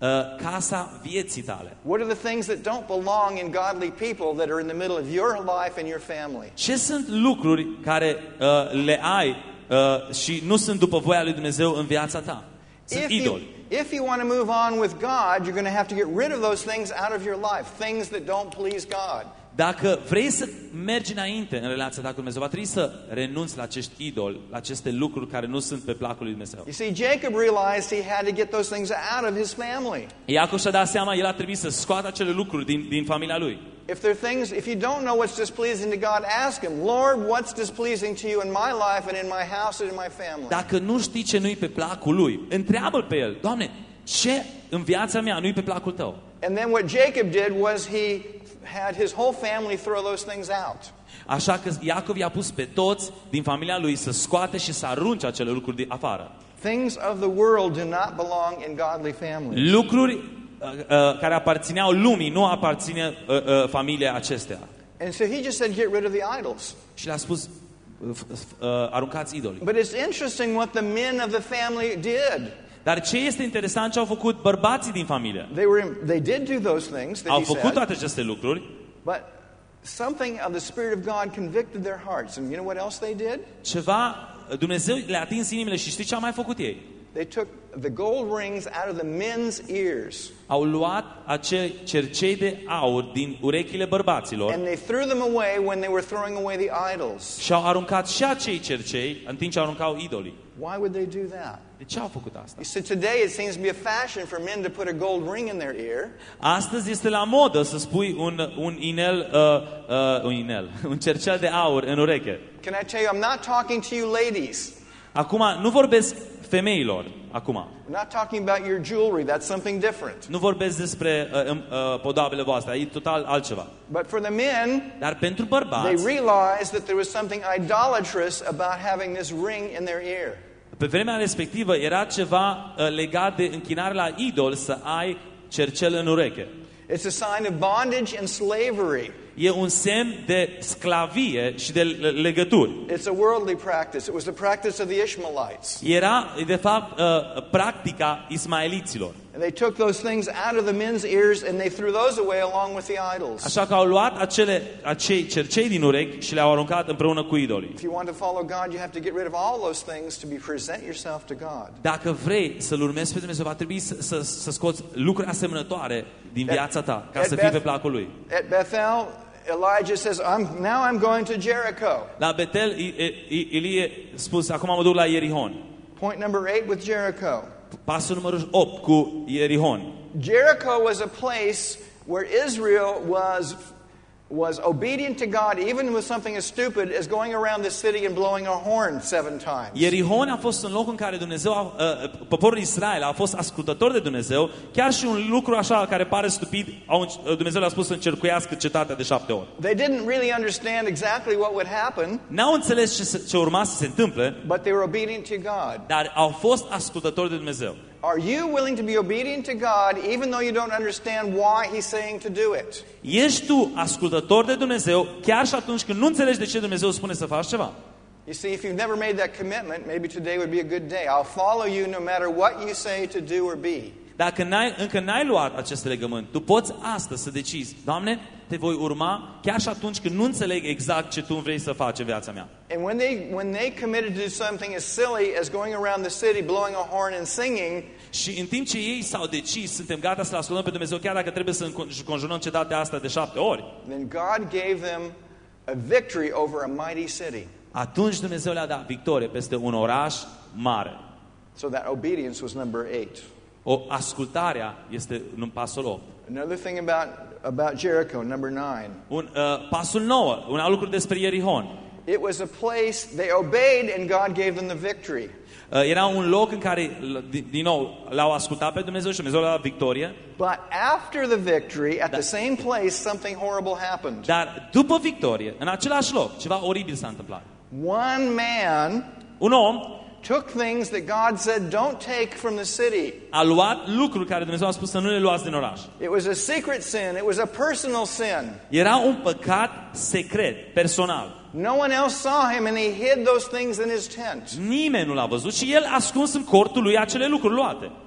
uh, casa vieții tale? What are the things that don't belong in godly people that are in the middle of your life and your family? Ce sunt lucruri care uh, le ai uh, și nu sunt după voia lui Dumnezeu în viața ta? Sunt If you, idoli. if you want to move on with God, you're going to have to get rid of those things out of your life, things that don't please God. Dacă vrei să mergi înainte în relația ta cu Dumnezeu, va trebui să renunți la acești idoli, la aceste lucruri care nu sunt pe placul lui Dumnezeu. You see, Jacob realized he had to get those things out of his family. Iacov și-a dat seama, el a trebuit să scoată acele lucruri din, din familia lui. If there are things, if you don't know what's displeasing to God, ask Him, Lord, what's displeasing to you in my life and in my house and in my family? Dacă nu știi ce nu-i pe placul lui, întreabă-l pe el, Doamne, ce în viața mea nu-i pe placul tău? And then what Jacob did was he had his whole family throw those things out. Așa că Iacov i-a pus pe toți din familia lui să scoate și să arunce acele lucruri de afară. Things of the world do not belong in godly families. Lucruri uh, uh, care aparțineau lumii, nu aparține uh, uh, familiei acestea. And so he just said, get rid of the idols. Și le-a spus, uh, uh, aruncați idolii. But it's interesting what the men of the family did. Dar ce este interesant ce au făcut bărbații din familie? They were, they did do those things that Au he făcut said, toate aceste lucruri, but something of the Spirit of God convicted their hearts. And you know what else they did? ceva, Dumnezeu le-a atins inimile și știi ce au mai făcut ei? They took the gold rings out of the men's ears Au luat acei cercei de aur din urechile bărbaților and they threw them away when they were throwing away the idols. și au aruncat și acei cercei în timp ce aruncau idolii. Why would they do that? De ce au făcut asta? You see, today it seems to be a fashion for men to put a gold ring in their ear. Astăzi este la modă să spui un, un inel, uh, uh, un inel, un cercel de aur în ureche. Can I tell you, I'm not talking to you ladies. Acum, nu vorbesc femeilor, acum. I'm not talking about your jewelry. That's something different. Nu vorbesc despre uh, uh, podoabele voastre, e total altceva. But for the men, Dar pentru they bărbați, realized that there was something idolatrous about having this ring in their ear. pe vremea respectivă era ceva uh, legat de închinare la idol să ai cercel în ureche. It's a sign of bondage and slavery. E un semn de sclavie și de legături. It's a worldly practice. It was the practice of the Ishmaelites. Era, de fapt, uh, practica ismaeliților. And they took those things out of the men's ears and they threw those away along with the idols. Așa că au luat acele, acei cercei din urechi și le-au aruncat împreună cu idolii. If you want to follow God, you have to get rid of all those things to be present yourself to God. Dacă vrei să-L urmezi pe Dumnezeu, va trebui să, să, să scoți lucruri asemănătoare din viața ta, ca să fii pe placul Lui. At Bethel, Elijah says, I'm, now I'm going to Jericho. La Betel, Ilie spus, acum mă duc la Ierihon. Point number eight with Jericho. Pasul numărul opt cu Ierihon. Jericho was a place where Israel was was obedient to God even with something as stupid as going around the city and blowing a horn seven times. Ierihon a fost un loc în care Dumnezeu, a, uh, poporul Israel a fost ascultător de Dumnezeu, chiar și un lucru așa care pare stupid, au, Dumnezeu le-a spus să încercuiască cetatea de șapte ori. They didn't really understand exactly what would happen. N-au înțeles ce, ce urma să se întâmple, But they were obedient to God. dar au fost ascultători de Dumnezeu. Are you willing to be obedient to God even though you don't understand why He's saying to do it? Ești tu ascultător de Dumnezeu chiar și atunci când nu înțelegi de ce Dumnezeu spune să faci ceva? You see, if you've never made that commitment, maybe today would be a good day. I'll follow you no matter what you say to do or be. Dacă n-ai, încă n-ai luat acest legământ, tu poți astăzi să decizi, Doamne, te voi urma chiar și atunci când nu înțeleg exact ce tu vrei să faci în viața mea. And when they when they committed to do something as silly as going around the city blowing a horn and singing, Și în timp ce ei s-au decis, suntem gata să-L ascultăm pe Dumnezeu, chiar dacă trebuie să conjurăm cetatea asta de șapte ori, then God gave them a victory over a mighty city. atunci Dumnezeu le-a dat victorie peste un oraș mare. So that obedience was number eight. O ascultarea este în pasul opt. Another thing about about Jericho, number nine. Un uh, pasul nouă, un alt lucru despre Ierihon. It was a place they obeyed and God gave them the victory. Uh, era un loc în care, din, din nou, l-au ascultat pe Dumnezeu și Dumnezeu le-a dat victorie. But after the victory, at the same place, something horrible happened. Dar după victorie, în același loc, ceva oribil s-a întâmplat. One man Un om took things that God said don't take from the city. a luat lucruri care Dumnezeu a spus să nu le luați din oraș. It was a secret sin. It was a personal sin. Era un păcat secret, personal. No one else saw him and he hid those things in his tent. Nimeni nu l-a văzut și el a ascuns în cortul lui acele lucruri luate.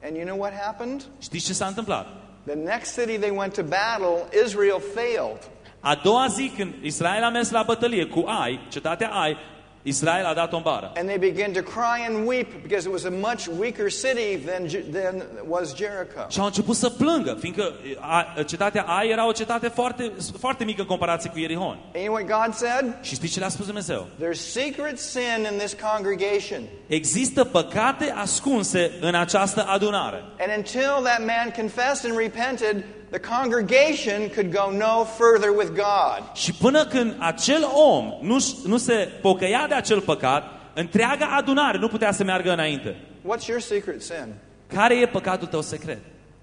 And you know what happened? Știți ce s-a întâmplat? The next city they went to battle, Israel failed. A doua zi când Israel a mers la bătălie cu Ai, cetatea Ai, Israel a dat-o în bară. And they began to cry and weep because it was a much weaker city than, than was Jericho. Și au început să plângă, fiindcă a, cetatea Ai era o cetate foarte, foarte mică în comparație cu Ierihon. And you know what God said? Și știți ce le-a spus Dumnezeu? There's secret sin in this congregation. Există păcate ascunse în această adunare. And until that man confessed and repented, the congregation could go no further with God. Și până când acel om nu, nu se pocăia de acel păcat, întreaga adunare nu putea să meargă înainte. What's your secret sin? Care e păcatul tău secret?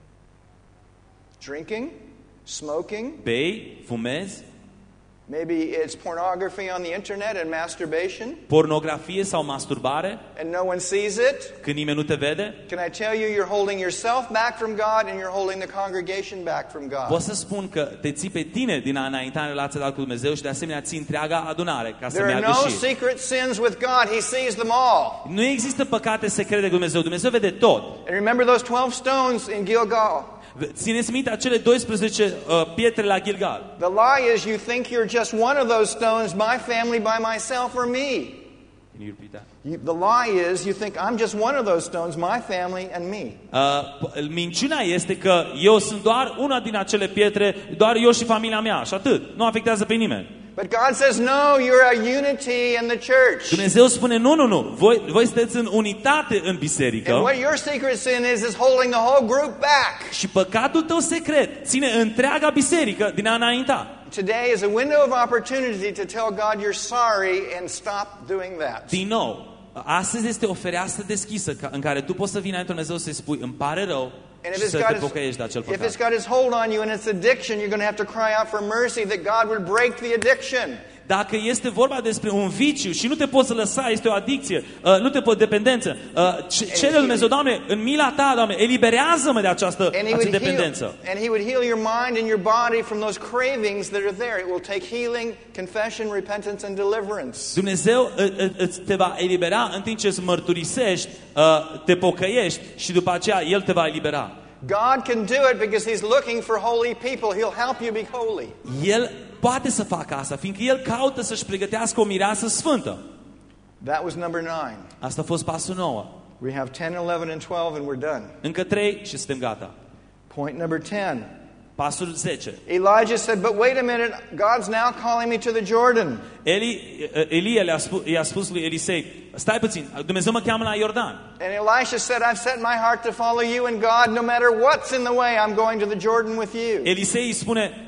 Drinking? Smoking? Bei, fumezi, Maybe it's pornography on the internet and masturbation, pornografie sau masturbare, and no one sees it. când nimeni nu te vede. Can I tell you, you're holding yourself back from God and you're holding the congregation back from God. Pot să spun că te ții pe tine din a înainta în relația ta cu Dumnezeu și de asemenea ții întreaga adunare ca să There are meargă no și. secret sins with God. He sees them all. Nu există păcate secrete cu Dumnezeu. Dumnezeu vede tot. And remember those twelve stones in Gilgal. Țineți minte acele doisprezece uh, pietre la Gilgal. The lie is you think you're just one of those stones, my family, by myself, or me. Can you repeat that? You, the lie is you think I'm just one of those stones, my family and me. Uh, minciuna este că eu sunt doar una din acele pietre, doar eu și familia mea și atât. Nu afectează pe nimeni. But God says, no, you're a unity in the church. Dumnezeu spune, nu, nu, nu, voi, voi sunteți în unitate în biserică. And what your secret sin is, is holding the whole group back. Și păcatul tău secret ține întreaga biserică din a înainta. Today is a window of opportunity to tell God you're sorry and stop doing that. Din nou, astăzi este o fereastră deschisă în care tu poți să vii înainte Dumnezeu să-i spui, îmi pare rău, And și if să it's, te got pocăiești de acel his, if păcat. it's got his hold on you and it's addiction, you're going to have to cry out for mercy that God would break the addiction. Dacă este vorba despre un viciu și nu te poți lăsa, este o adicție, uh, nu te poți dependență, uh, cere Dumnezeu, Doamne, în mila Ta, Doamne, eliberează-mă de această, această dependență. And he would heal your mind and your body from those cravings that are there. It will take healing, confession, repentance and deliverance. Dumnezeu îți te va elibera în timp ce îți mărturisești, uh, te pocăiești și după aceea El te va elibera. God can do it because he's looking for holy people. He'll help you be holy. El poate să facă asta, fiindcă El caută să-și pregătească o mireasă sfântă. That was number nine. Asta a fost pasul nouă. We have ten, eleven and twelve and we're done. Încă trei și suntem gata. Point number ten. Pasul zece. Elijah said, but wait a minute, God's now calling me to the Jordan. Eli, Elie le-a spus, i-a spus lui Elisei, stai puțin, Dumnezeu mă cheamă la Iordan. And Elisha said, I've set my heart to follow you and God, no matter what's in the way, I'm going to the Jordan with you. Elisei îi spune,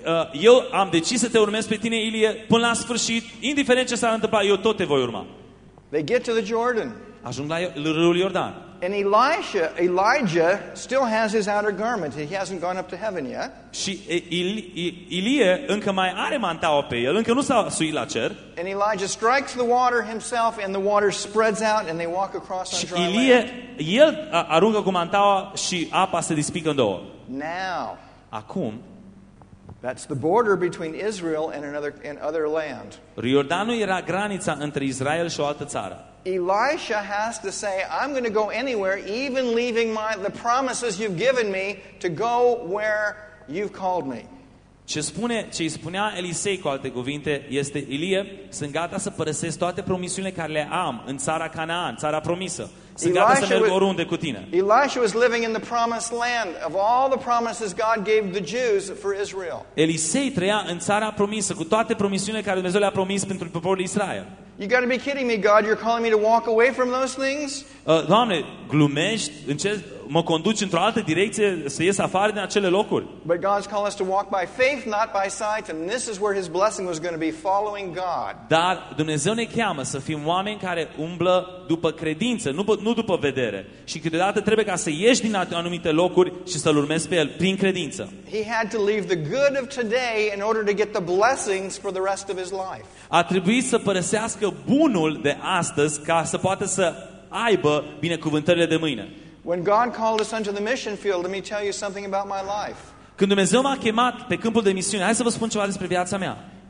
eu am decis să te urmez pe tine, Ilie, până la sfârșit, indiferent ce s-ar întâmpla, eu tot te voi urma. They get to the Jordan. Ajung la râul Iordan. And Elisha, Elijah still has his outer garment. He hasn't gone up to heaven yet. Și Ilie încă mai are mantaua pe el, încă nu s-a suit la cer. And Elijah strikes the water himself and the water spreads out and they walk across on Și dry Ilie, land. el aruncă cu mantaua și apa se dispică în două. Now, Acum, that's the border between Israel and another and other land. Iordanul era granița între Israel și o altă țară. Elisha has to say, I'm going to go anywhere, even leaving my, the promises you've given me, to go where you've called me. Ce spune, ce îi spunea Elisei, cu alte cuvinte, este, Ilie, sunt gata să părăsesc toate promisiunile care le am în țara Canaan, țara promisă. Sunt gata să merg oriunde cu tine. Elisha was living in the promised land of all the promises God gave the Jews for Israel. Elisei trăia în țara promisă, cu toate promisiunile care Dumnezeu le-a promis pentru poporul Israel. You got to be kidding me, God. You're calling me to walk away from those things? Uh, Doamne, glumești? În ce, mă conduci într-o altă direcție să ies afară din acele locuri? But God's calling us to walk by faith, not by sight, and this is where his blessing was going to be, following God. Dar Dumnezeu ne cheamă să fim oameni care umblă după credință, nu, nu după vedere. Și câteodată trebuie ca să ieși din anumite locuri și să-L urmezi pe El prin credință. He had to leave the good of today in order to get the blessings for the rest of his life. A trebuit să părăsească bunul de astăzi ca să poată să aibă binecuvântările de mâine. When God called us unto the mission field, let me tell you something about my life. Când Dumnezeu m-a chemat pe câmpul de misiune, hai să vă spun ceva despre viața mea.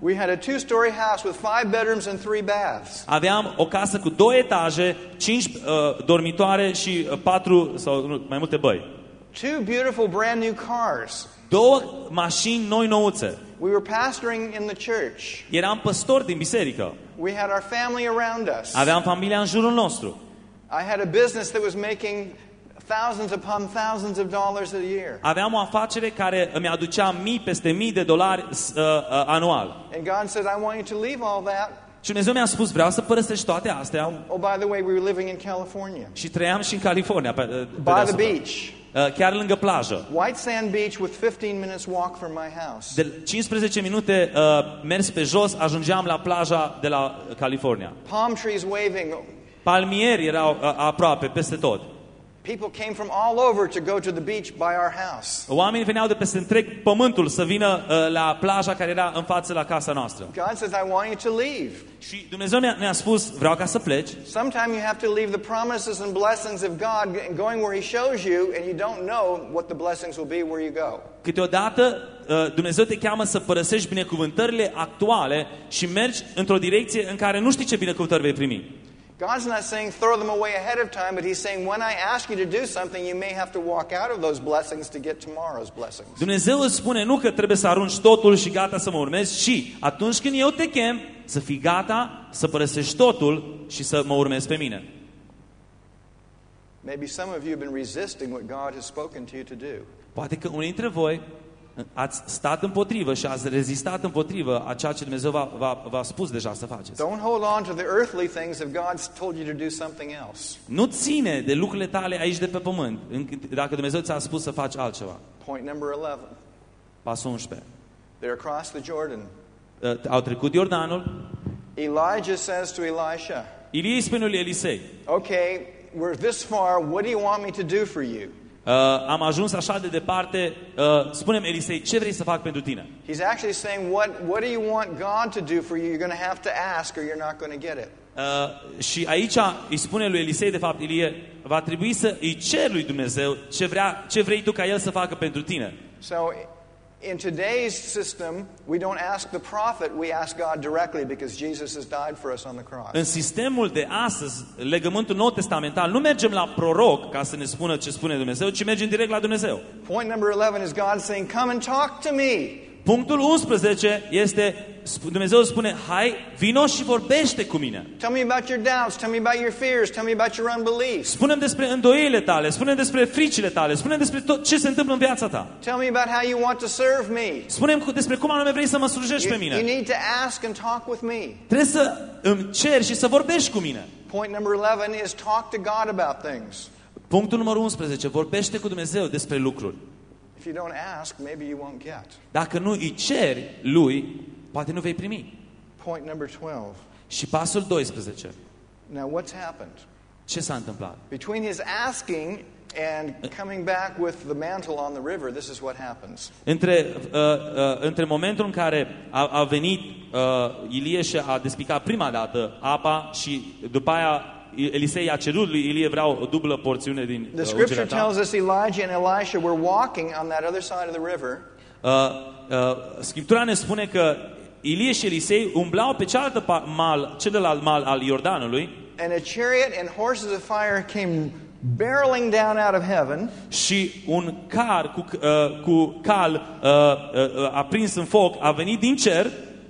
We had a two-story house with five bedrooms and three baths. Aveam o casă cu două etaje, cinci uh, dormitoare și uh, patru sau nu, mai multe băi. Two beautiful brand new cars. Două mașini noi nouțe. We were pastoring in the church. Eram păstori din biserică. We had our family around us. Aveam familia în jurul nostru. I had a business that was making thousands upon thousands of dollars a year. Aveam o afacere care îmi aducea mii peste mii de dolari uh, uh, anual. And God said, I want you to leave all that. Și Dumnezeu mi-a spus, vreau să părăsești toate astea. Oh, by the way, we were living in California. Și trăiam și în California, pe, pe By the deasupra. beach. Uh, chiar lângă plajă. White Sand Beach with fifteen minutes walk from my house. De cincisprezece minute uh, mers pe jos, ajungeam la plaja de la California. Palm trees waving. Palmieri erau uh, aproape, peste tot. People came from all over to go to the beach by our house. Oamenii veneau de peste întreg pământul să vină uh, la plaja care era în față la casa noastră. God says, I want you to leave. Și Dumnezeu ne-a, ne-a spus, vreau ca să pleci. Sometimes you have to leave the promises and blessings of God and going where He shows you, and you don't know what the blessings will be where you go. Câteodată uh, Dumnezeu te cheamă să părăsești binecuvântările actuale și mergi într-o direcție în care nu știi ce binecuvântări vei primi. God's not saying throw them away ahead of time, but He's saying when I ask you to do something, you may have to walk out of those blessings to get tomorrow's blessings. Dumnezeu îți spune nu că trebuie să arunci totul și gata să mă urmezi, ci atunci când eu te chem, să fii gata să părăsești totul și să mă urmezi pe mine. Maybe some of you have been resisting what God has spoken to you to do. Poate că unii dintre voi ați stat împotrivă și ați rezistat împotrivă a ceea ce Dumnezeu v-a, v-a, v-a spus deja să faceți. Don't hold on to the earthly things if God's told you to do something else. Nu ține de lucrurile tale aici de pe pământ, dacă Dumnezeu ți-a spus să faci altceva. Point number eleven. Pasul unsprezece. They're across the Jordan. Uh, au trecut Iordanul. Elijah says to Elisha, Ilie spune lui Elisei, okay, we're this far, what do you want me to do for you? Uh, am ajuns așa de departe, uh, spune-mi Elisei, ce vrei să fac pentru tine? He's actually saying, what, what do you want God to do for you? You're going to have to ask or you're not going to get it. Uh, și aici îi spune lui Elisei, de fapt, Ilie, va trebui să îi cer lui Dumnezeu ce, vrea, ce vrei tu ca El să facă pentru tine. So, in today's system, we don't ask the prophet, we ask God directly because Jesus has died for us on the cross. În sistemul de astăzi, legământul nou testamental, nu mergem la proroc ca să ne spună ce spune Dumnezeu, ci mergem direct la Dumnezeu. Point number eleven is God saying, come and talk to me. Punctul unsprezece este, Dumnezeu spune, hai, vino și vorbește cu mine. Tell me about your doubts, tell me about your fears, tell me about your unbelief. Spune-mi despre îndoielile tale, spune-mi despre fricile tale, spune-mi despre tot ce se întâmplă în viața ta. Tell me about how you want to serve me. Spune-mi despre cum anume vrei să mă slujești pe You, you mine. need to ask and talk with me. Trebuie să îmi ceri și să vorbești cu mine. Point number eleven is talk to God about things. Punctul numărul unsprezece, vorbește cu Dumnezeu despre lucruri. If you don't ask, maybe you won't get. Dacă nu îi ceri lui, poate nu vei primi. Point number twelve. Și pasul doisprezece. Now what's happened? Ce s-a întâmplat? Between his asking and coming back with the mantle on the river, this is what happens. Între, uh, uh, între momentul în care a, a venit uh, Ilie și a despicat prima dată apa și după aia Elisei a cerut lui Ilie, vreau o dublă porțiune din The uh, scripture ungerea ta. tells us Elijah and Elisha were walking on that other side of the river. Uh, uh, Scriptura ne spune că Ilie și Elisei umblau pe cealaltă mal, celălalt mal al Iordanului. And a chariot and horses of fire came barreling down out of heaven. Și un car cu, uh, cu cal uh, uh, aprins în foc a venit din cer.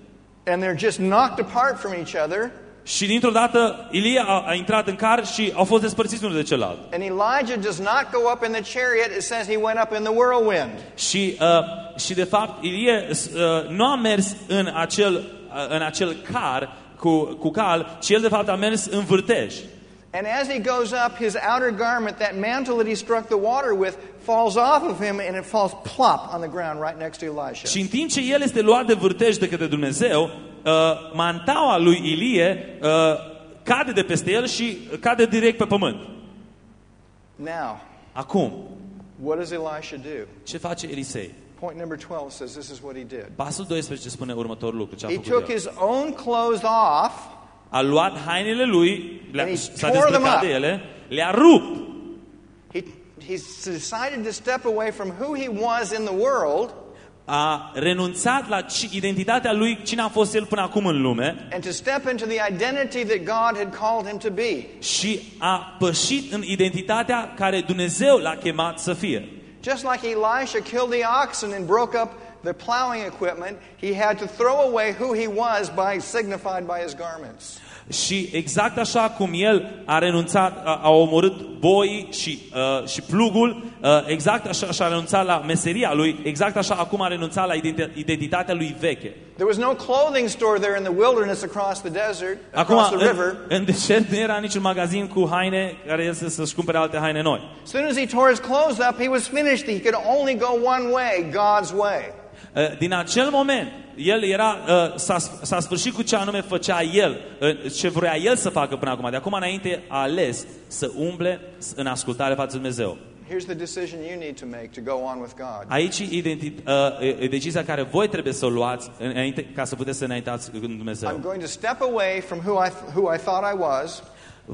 And they're just knocked apart from each other. Și dintr-o dată Ilie a, a intrat în car și au fost despărțiți unul de celălalt. And Elijah does not go up in the chariot, it says he went up in the whirlwind. Și, uh, și de fapt Ilie uh, nu a mers în acel, uh, în acel car cu, cu cal, ci el de fapt a mers în vârtej. And as he goes up, his outer garment, that mantle that he struck the water with, falls off of him and it falls plop on the ground right next to Elisha. Și în timp ce el este luat de vârtej de către Dumnezeu, uh, mantaua lui Ilie uh, cade de peste el și cade direct pe pământ. Now, Acum, what does Elisha do? ce face Elisei? Point number twelve says this is what he did. Pasul doisprezece spune următorul lucru. Ce a He făcut took el? his own clothes off. A luat hainele lui, le-a, And he s-a tore them dezbrăcat up. de ele, le-a rupt. He, he decided to step away from who he was in the world. a renunțat la identitatea lui, cine a fost el până acum în lume, and to step into the identity that God had called him to be. și a pășit în identitatea care Dumnezeu l-a chemat să fie. Just like Elisha killed the oxen and broke up the plowing equipment, he had to throw away who he was by signified by his garments. Și exact așa cum el a renunțat, a, a omorât boii și, uh, și plugul, uh, exact așa și-a renunțat la meseria lui, exact așa acum a renunțat la identitatea lui veche. There was no clothing store there in the wilderness across the desert, Acum, across the river. în, în deșert nu era niciun magazin cu haine care el să, să-și cumpere alte haine noi. As soon as he tore his clothes up, he was finished. He could only go one way, God's way. Uh, din acel moment, el era, uh, s-a, s-a sfârșit cu ce anume făcea el, uh, ce vrea el să facă până acum. De acum înainte a ales să umble în ascultare față de Dumnezeu. Here's the decision you need to make to go on with God. Aici identi- uh, e decizia care voi trebuie să o luați înainte, ca să puteți să înaintați în Dumnezeu. I'm going to step away from who I, who I thought I was.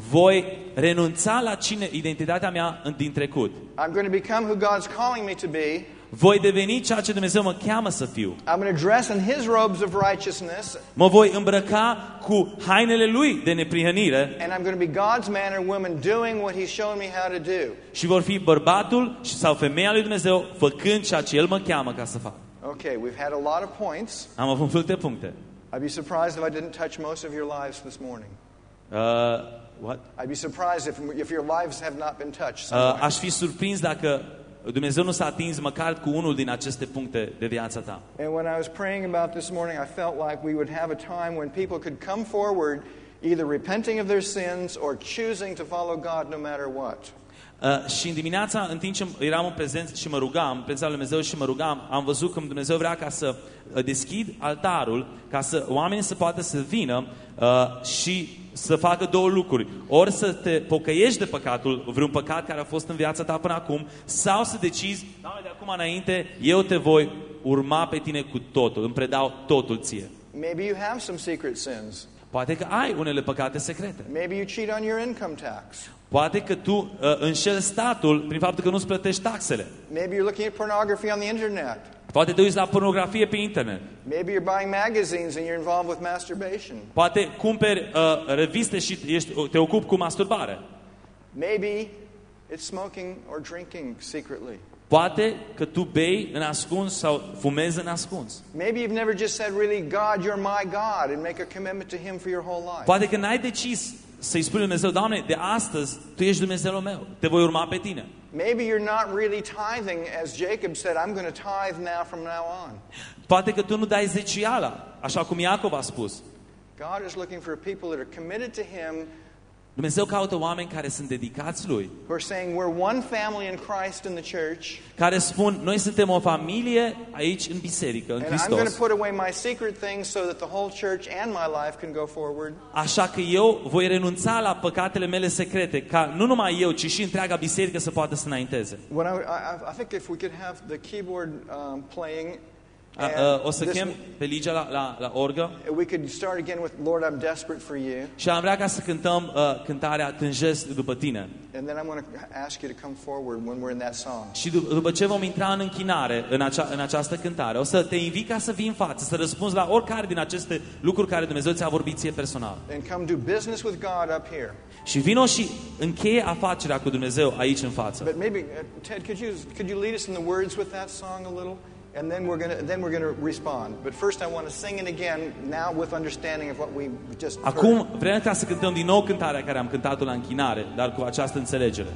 Voi renunța la cine identitatea mea din trecut. I'm going to become who God's calling me to be. Voi deveni ceea ce Dumnezeu mă cheamă să fiu. I'm going to dress in His robes of righteousness. Mă voi îmbrăca cu hainele lui de neprihănire. And I'm going to be God's man or woman doing what He's shown me how to do. Și vor fi bărbatul sau femeia lui Dumnezeu făcând ceea ce El mă cheamă ca să fac. Okay, we've had a lot of points. Am avut multe puncte. I'd be surprised if I didn't touch most of your lives this morning. Uh, what? I'd be surprised if, if your lives have not been touched. Uh, aș fi surprins dacă Dumnezeu nu s-a atins măcar cu unul din aceste puncte de viața ta. And when I was praying about this morning, I felt like we would have a time when people could come forward either repenting of their sins or choosing to follow God no matter what. Uh, și în dimineața, în timp ce eram în prezență și mă rugam, în prezența lui Dumnezeu și mă rugam, am văzut că Dumnezeu vrea ca să deschid altarul, ca să oamenii să poată să vină uh, și să facă două lucruri. Ori să te pocăiești de păcatul, vreun păcat care a fost în viața ta până acum, sau să decizi, Doamne, de acum înainte, eu te voi urma pe tine cu totul, îmi predau totul ție. Maybe you have some secret sins. Poate că ai unele păcate secrete. Maybe you cheat on your income tax. Poate că tu uh, înșeli statul prin faptul că nu-ți plătești taxele. Maybe you're looking at pornography on the internet. Poate te uiți la pornografie pe internet. Maybe you're buying magazines and you're involved with masturbation. Poate cumperi uh, reviste și ești, te ocupi cu masturbare. Maybe it's smoking or drinking secretly. Poate că tu bei în ascuns sau fumezi în ascuns. Maybe you've never just said really, God, you're my God, and make a commitment to Him for your whole life. Poate că n-ai decis să-i spui lui Dumnezeu, Doamne, de astăzi tu ești Dumnezeul meu, te voi urma pe tine. Maybe you're not really tithing, as Jacob said, I'm going to tithe now from now on. Poate că tu nu dai zeciala, așa cum Iacov a spus. God is looking for people that are committed to Him, Dumnezeu caută oameni care sunt dedicați lui, who are saying we're one family in Christ in the church, care spun, noi suntem o familie aici în biserică, în and I'm going to Hristos. put away my secret things so that the whole church and my life can go forward. Așa că eu voi renunța la păcatele mele secrete, ca nu numai eu, ci și întreaga biserică să poată să înainteze. When I, I, I think if we could have the keyboard um, playing, A, uh, o să chem pe Ligia la, la, la orgă we could start again with Lord, I'm desperate for you. și am vrea ca să cântăm uh, cântarea Tânjesc după tine. And then I'm going to ask you to come forward when we're in that song. Și dup- după ce vom intra în închinare în, acea, în această cântare, o să te invit ca să vii în față, să răspunzi la oricare din aceste lucruri care Dumnezeu ți-a vorbit ție personal. And come do business with God up here. Și vino și încheie afacerea cu Dumnezeu aici în față. But maybe uh, Ted, could you could you lead us in the words with that song a little? And then we're going to then we're going to respond. But first I want to sing it again now with understanding of what we just heard. Acum vrem ca să cântăm din nou cântarea care am cântat-o la închinare, dar cu această înțelegere.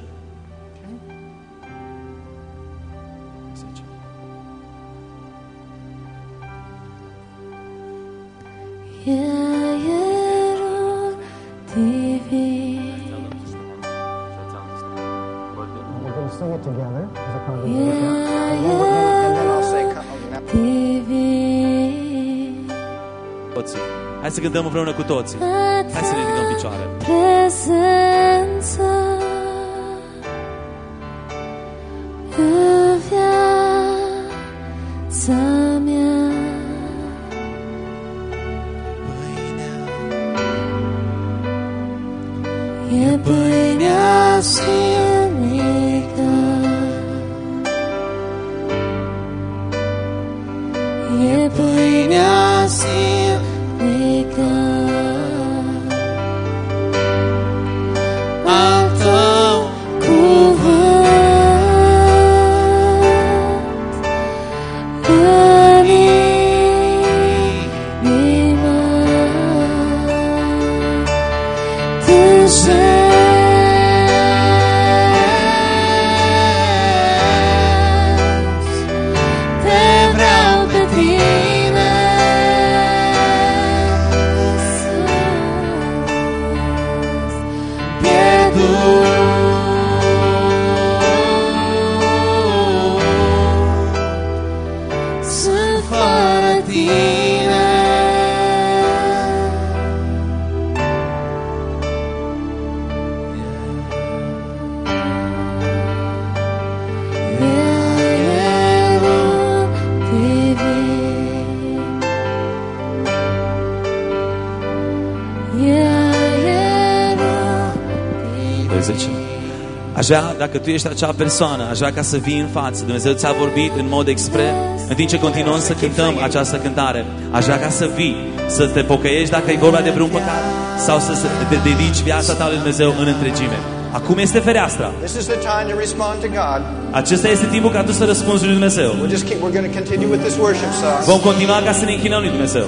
We're going to sing it together as a congregation. And then, we're gonna, and then I'll say come now. Toții. Hai să cântăm împreună cu toții. Hai să ne ridicăm în picioare. Prezența în viața mea. E pâinea zilnică Aș vrea, dacă tu ești acea persoană, aș vrea ca să vii în față. Dumnezeu ți-a vorbit în mod expres. În timp ce continuăm să cântăm această cântare, aș vrea ca să vii, să te pocăiești dacă e vorba de vreun păcat sau să te dedici viața ta lui Dumnezeu în întregime. Acum este fereastra. This is the time to respond to God. Acesta este timpul ca tu să răspunzi lui Dumnezeu. We'll just keep, we're going to continue with this worship song. Vom continua ca să ne închinăm lui Dumnezeu.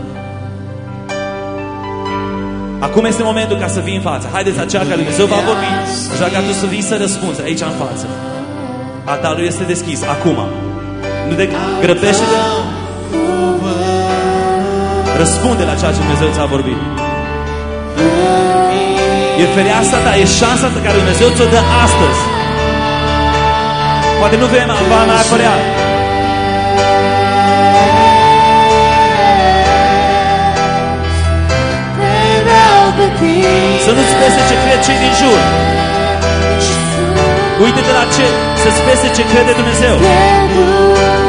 Acum este momentul ca să vii în față. Haideți aceea că Dumnezeu va vorbi. Așa ca tu să vii să răspunzi aici în față. Altarul este deschis. Acum. Nu te grăbește-te. Răspunde la ceea ce Dumnezeu ți-a vorbit. E fereastra ta, e șansa pe care Dumnezeu ți-o dă astăzi. Poate nu vei mai apărea. Să nu-ți pese ce cred cei din jur. Uite-te la ce, să-ți pese ce crede Dumnezeu.